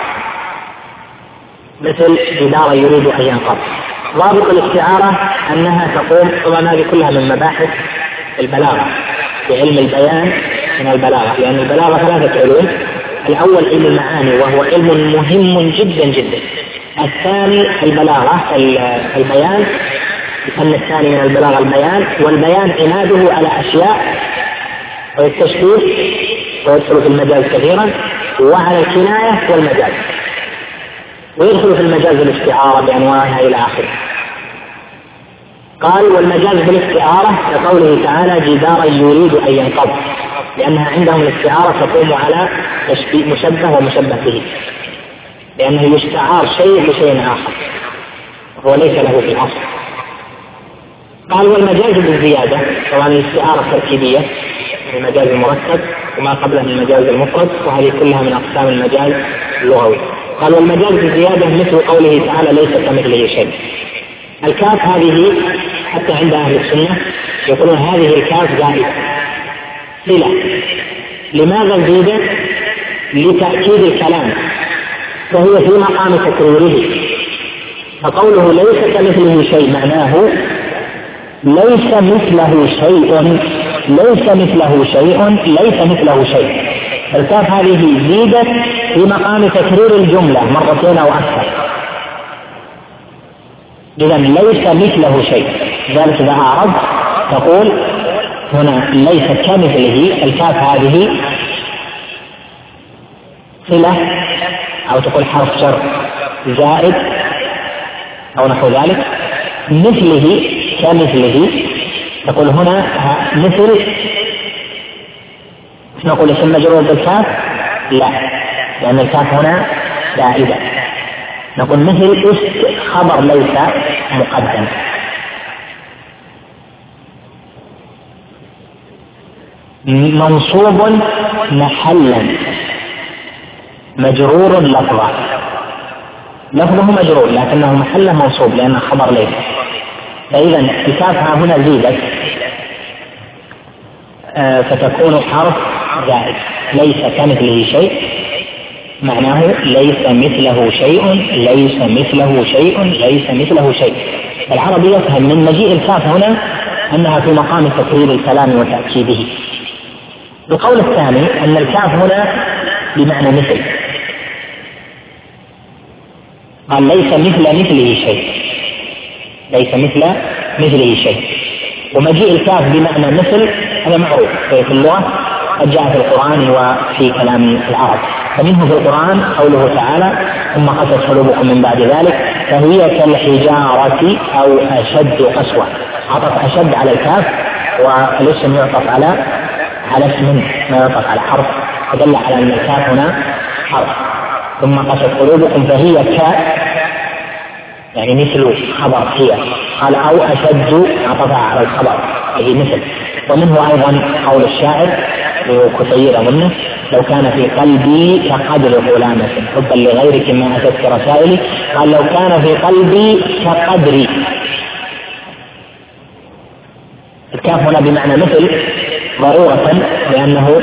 مثل جدار يريد أن ينقض. ضابط الاستعارة أنها تقوم، طبعا هذه كلها من مباحث البلاغة في علم البيان من البلاغة، لأن البلاغة ثلاثة علوم. الأول علم المعاني وهو علم مهم جدا جدا. الثاني البلاغة البيان، الفن الثاني من البلاغة البيان، والبيان عناده على أشياء والتشبيه ويدخل في المجاز كثيرا، وعلى الكناية والمجاز، ويدخل في المجاز الاستعارة بأنواعها إلى آخره. قال والمجاز بالاستعارة كقوله تعالى جدارا يريد أن ينقض، لأنها عندهم الاستعارة تقوم على تشبيه مشبه ومشبه به، لأنه يستعار شيء بشيء آخر هو ليس له في الأصل. قال والمجاز بالزيادة، طبعا الاستعارة التركيبية المجاز المركب وما قبله من المجاز المفرد، وهذه كلها من أقسام المجاز اللغوي. قال والمجاز بالزيادة مثل قوله تعالى ليس كمثله شيء. الكاف هذه حتى عند أهل السنة يقولون هذه الكاف زائدة صلة. لماذا زيدت؟ لتأكيد الكلام، فهي في مقام تكريره. فقوله ليس كمثله شيء معناه ليس مثله شيء، ليس مثله شيء، ليس مثله شيء. الكاف هذه زيدت في مقام تكرير الجملة مرتين أو أكثر. إذا ليس مثله شيء، ذلك إذا أعرض تقول هنا ليس كمثله، الكاف هذه صلة أو تقول حرف جر زائد أو نحو ذلك. مثله كمثله تقول هنا مثل، نقول اسم مجرور بالكاف؟ لا، لأن الكاف هنا زائدة. نقول مثل است خبر ليس مقدم. منصوب محلا مجرور لفظا، لفظه مجرور لكنه محله منصوب لأنه خبر ليس. فإذا الكاف هنا زيدت آه فتكون حرف زائد. ليس كمثله شيء معناه ليس مثله شيء، ليس مثله شيء، ليس مثله شيء. العربي يفهم من مجيء الكاف هنا أنها في مقام تكرير الكلام وتأكيده. القول الثاني أن الكاف هنا بمعنى مثل، قال ليس مثل مثله شيء، ليس مثل مثله شيء. ومجيء الكاف بمعنى مثل هذا معروف في اللغة، قد جاء في القرآن وفي كلام العرب. فمنه في القرآن قوله تعالى ثم قست قلوبكم من بعد ذلك فهي كالحجارة أو أشد قسوة. عطف أشد على الكاف، والاسم يعطف على على اسم ما يعطف على حرف، فدل على أن الكاف هنا حرف. ثم قست قلوبكم فهي ك يعني مثل خبر هي، قال أو أشد عطفها على الخبر هي مثل. ومنه أيضا قول الشاعر لكثير منه لو كان في قلبي كقدر غلامة حبا لغيرك ما أتتك رسائلي، قال لو كان في قلبي كقدري. الكاف هنا بمعنى مثل ضرورة، لأنه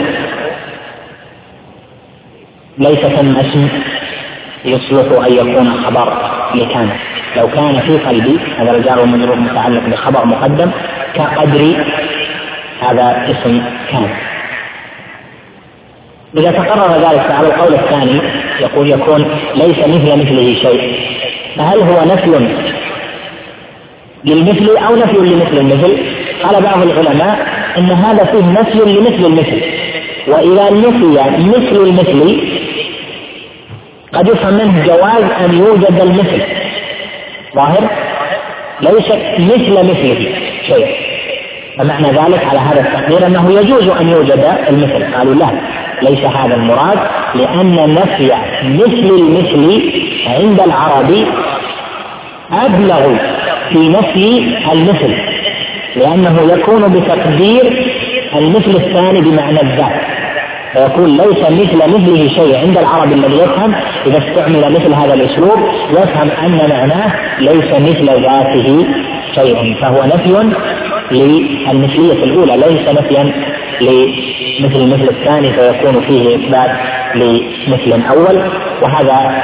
ليس ثم اسم يصلح أن يكون خبر لكان. لو كان في قلبي هذا الجار والمجرور متعلق بخبر مقدم، كقدري هذا اسم كان. إذا تقرر ذلك على القول الثاني يقول يكون ليس مثل مثله شيء، فهل هو نفي للمثل أو نفي لمثل المثل؟ قال بعض العلماء إن هذا فيه نفي لمثل المثل، وإذا نفي مثل المثل قد يفهم منه جواز أن يوجد المثل، ظاهر ليس مثل مثله شيء، فمعنى ذلك على هذا التقدير أنه يجوز أن يوجد المثل. قالوا لا، ليس هذا المراد، لأن نفي مثل المثل عند العرب أبلغ في نفي المثل، لأنه يكون بتقدير المثل الثاني بمعنى الذات، فيقول ليس مثل مثله شيء عند العرب الذي يفهم إذا استعمل مثل هذا الأسلوب يفهم أن معناه ليس مثل ذاته شيء، فهو نفي للمثلية الأولى ليس نفيا لمثل المثل الثاني، فيكون فيه إثبات لمثل أول، وهذا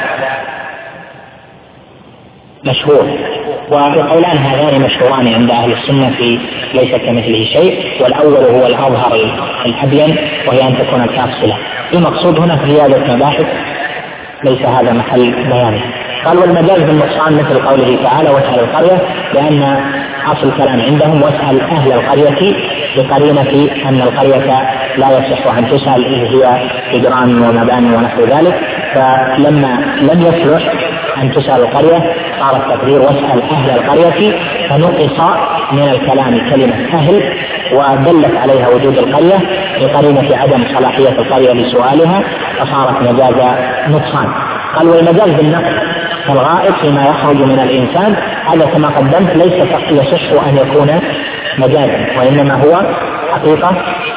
مشهور. والقولان هذان مشهوران عند أهل السنة في ليس كمثله شيء، والأول هو الأظهر الأبين وهي أن تكون الكاف صلة. المقصود هنا في زيادة مباحث ليس هذا محل بيانه. قال والمجاز بالنقصان مثل قوله تعالى واسأل القرية، لأن أصل الكلام عندهم واسأل أهل القرية بقرينة أن القرية لا يصح أن تسأل إذ هي جدران ومباني ونحو ذلك، فلما لم يصلح أن تسأل القرية صار التقدير واسأل أهل القرية، فنقص من الكلام كلمة أهل ودلت عليها وجود القرية بقرينة عدم صلاحية القرية لسؤالها، فصارت مجاز نقصان. قال والمجاز بالنقص الغائب فيما يخرج من الإنسان، هذا كما قدمت ليس يصح أن يكون مجازا، وإنما هو حقيقة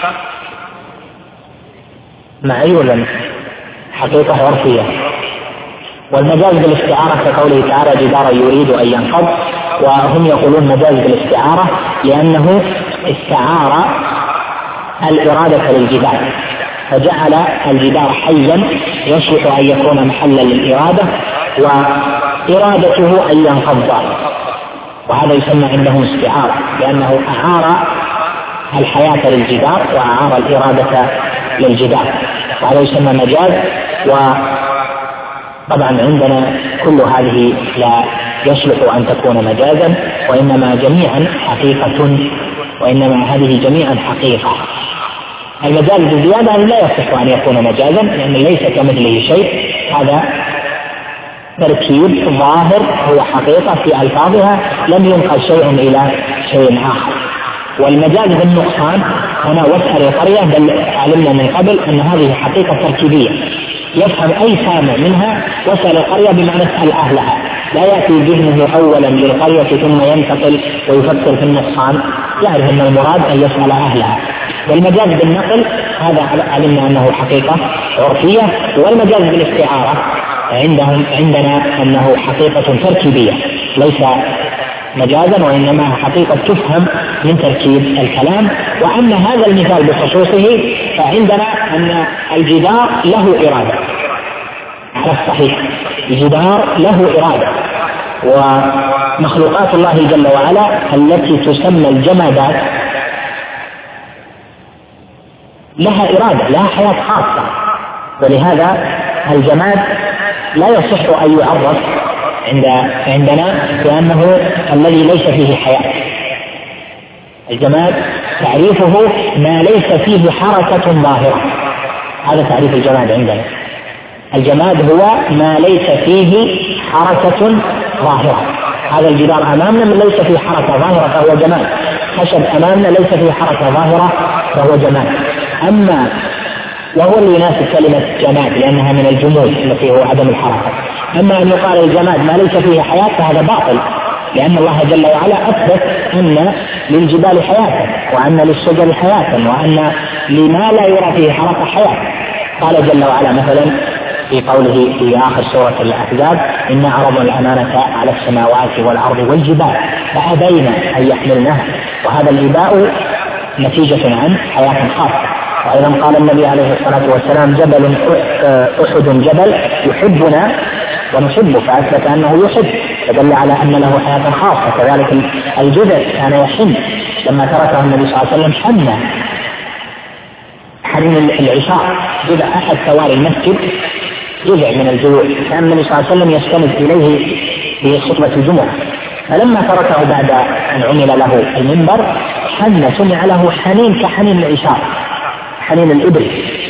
معي ولا حقيقة عرفية. والمجاز بالاستعارة كقوله تعالى جدارا يريد أن ينقض، وهم يقولون مجاز بالاستعارة لأنه استعار الإرادة للجدار، فجعل الجدار حيا يصلح أن يكون محلا للإرادة وإرادته أن ينقض، وهذا يسمى عندهم استعارة لأنه أعار الحياة للجدار وأعار الإرادة للجدار، وهذا يسمى مجاز. وطبعا عندنا كل هذه لا يصلح أن تكون مجازا، وإنما جميعا حقيقة، وإنما هذه جميعا حقيقة. المجاز بالزيادة لا يصح أن يكون مجازا لأن ليس كمثله شيء، هذا تركيب ظاهر هو حقيقة في ألفاظها لم ينقل شيء إلى شيء آخر. والمجاز بالنقصان هنا واسأل القرية، بل علمنا من قبل أن هذه حقيقة تركيبية يفهم أي سامع منها واسأل القرية بمعنى اسأل أهلها، لا يأتي ذهنه أولا للقرية ثم ينتقل ويفكر في النقصان، يعرف أن المراد أن يسأل أهلها. والمجاز بالنقل هذا علمنا أنه حقيقة عرفية. والمجاز بالاستعارة عندهم عندنا أنه حقيقة تركيبية ليس مجازا، وإنما حقيقة تفهم من تركيب الكلام. وأما هذا المثال بخصوصه فعندنا أن الجدار له إرادة على الصحيح، الجدار له إرادة، ومخلوقات الله جل وعلا التي تسمى الجمادات لها إرادة، لها حياة خاصة، ولهذا الجماد لا يصح أن يعرف عند عندنا بأنه الذي ليس فيه حياة. الجماد تعريفه ما ليس فيه حركة ظاهرة، هذا تعريف الجماد عندنا. الجماد هو ما ليس فيه حركة ظاهرة. هذا الجدار أمامنا من ليس فيه حركة ظاهرة فهو جماد، خشب أمامنا ليس فيه حركة ظاهرة فهو جماد. أما وهو اللي يناسب كلمة جماد لأنها من الجمود التي هو عدم الحركة. أما أن يقال الجماد ما ليس فيه حياة فهذا باطل، لأن الله جل وعلا أثبت أن للجبال حياة وأن للشجر حياة وأن لما لا يرى فيه حركة حياة. قال جل وعلا مثلا في قوله في آخر سورة الأحزاب: إنا عرضنا الأمانة على السماوات والأرض والجبال فأبين أن يحملنها. وهذا الإباء نتيجة عن حياة خاصة. وأيضا قال النبي عليه الصلاة والسلام: جبل أحد جبل يحبنا ونحبه، فأثبت أنه يحب، فدل على أن له حياة خاصة. كذلك الجذع كان يحن لما تركه النبي صلى الله عليه وسلم حنى حنين العشاء. جذع أحد ثوار المسجد جذع من الجذوع كان النبي صلى الله عليه وسلم يستند إليه في خطبة الجمعة، فلما تركه بعد أن عمل له المنبر حن، سمع له حنين كحنين العشاء، حنين الإبل.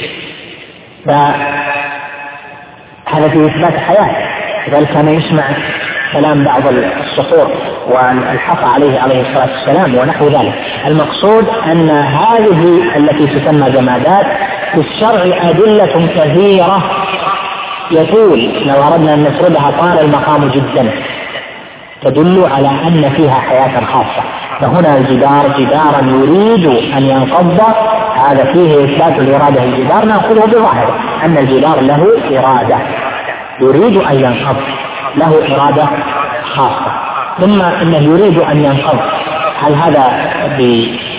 فهذا في إثبات حياة. بل كان يسمع كلام بعض الصخور والحق عليه عليه الصلاة والسلام ونحو ذلك. المقصود أن هذه التي تسمى جمادات في الشرع أدلة كثيرة يطول لو أردنا أن نسردها طال المقام جدا، تدل على أن فيها حياة خاصة. فهنا الجدار جدارا يريد أن ينقض، هذا فيه إثبات الإرادة. الجدار نأخذه بظاهر أن الجدار له إرادة يريد أن ينقض، له إرادة خاصة. ثم أنه يريد أن ينقض، هل هذا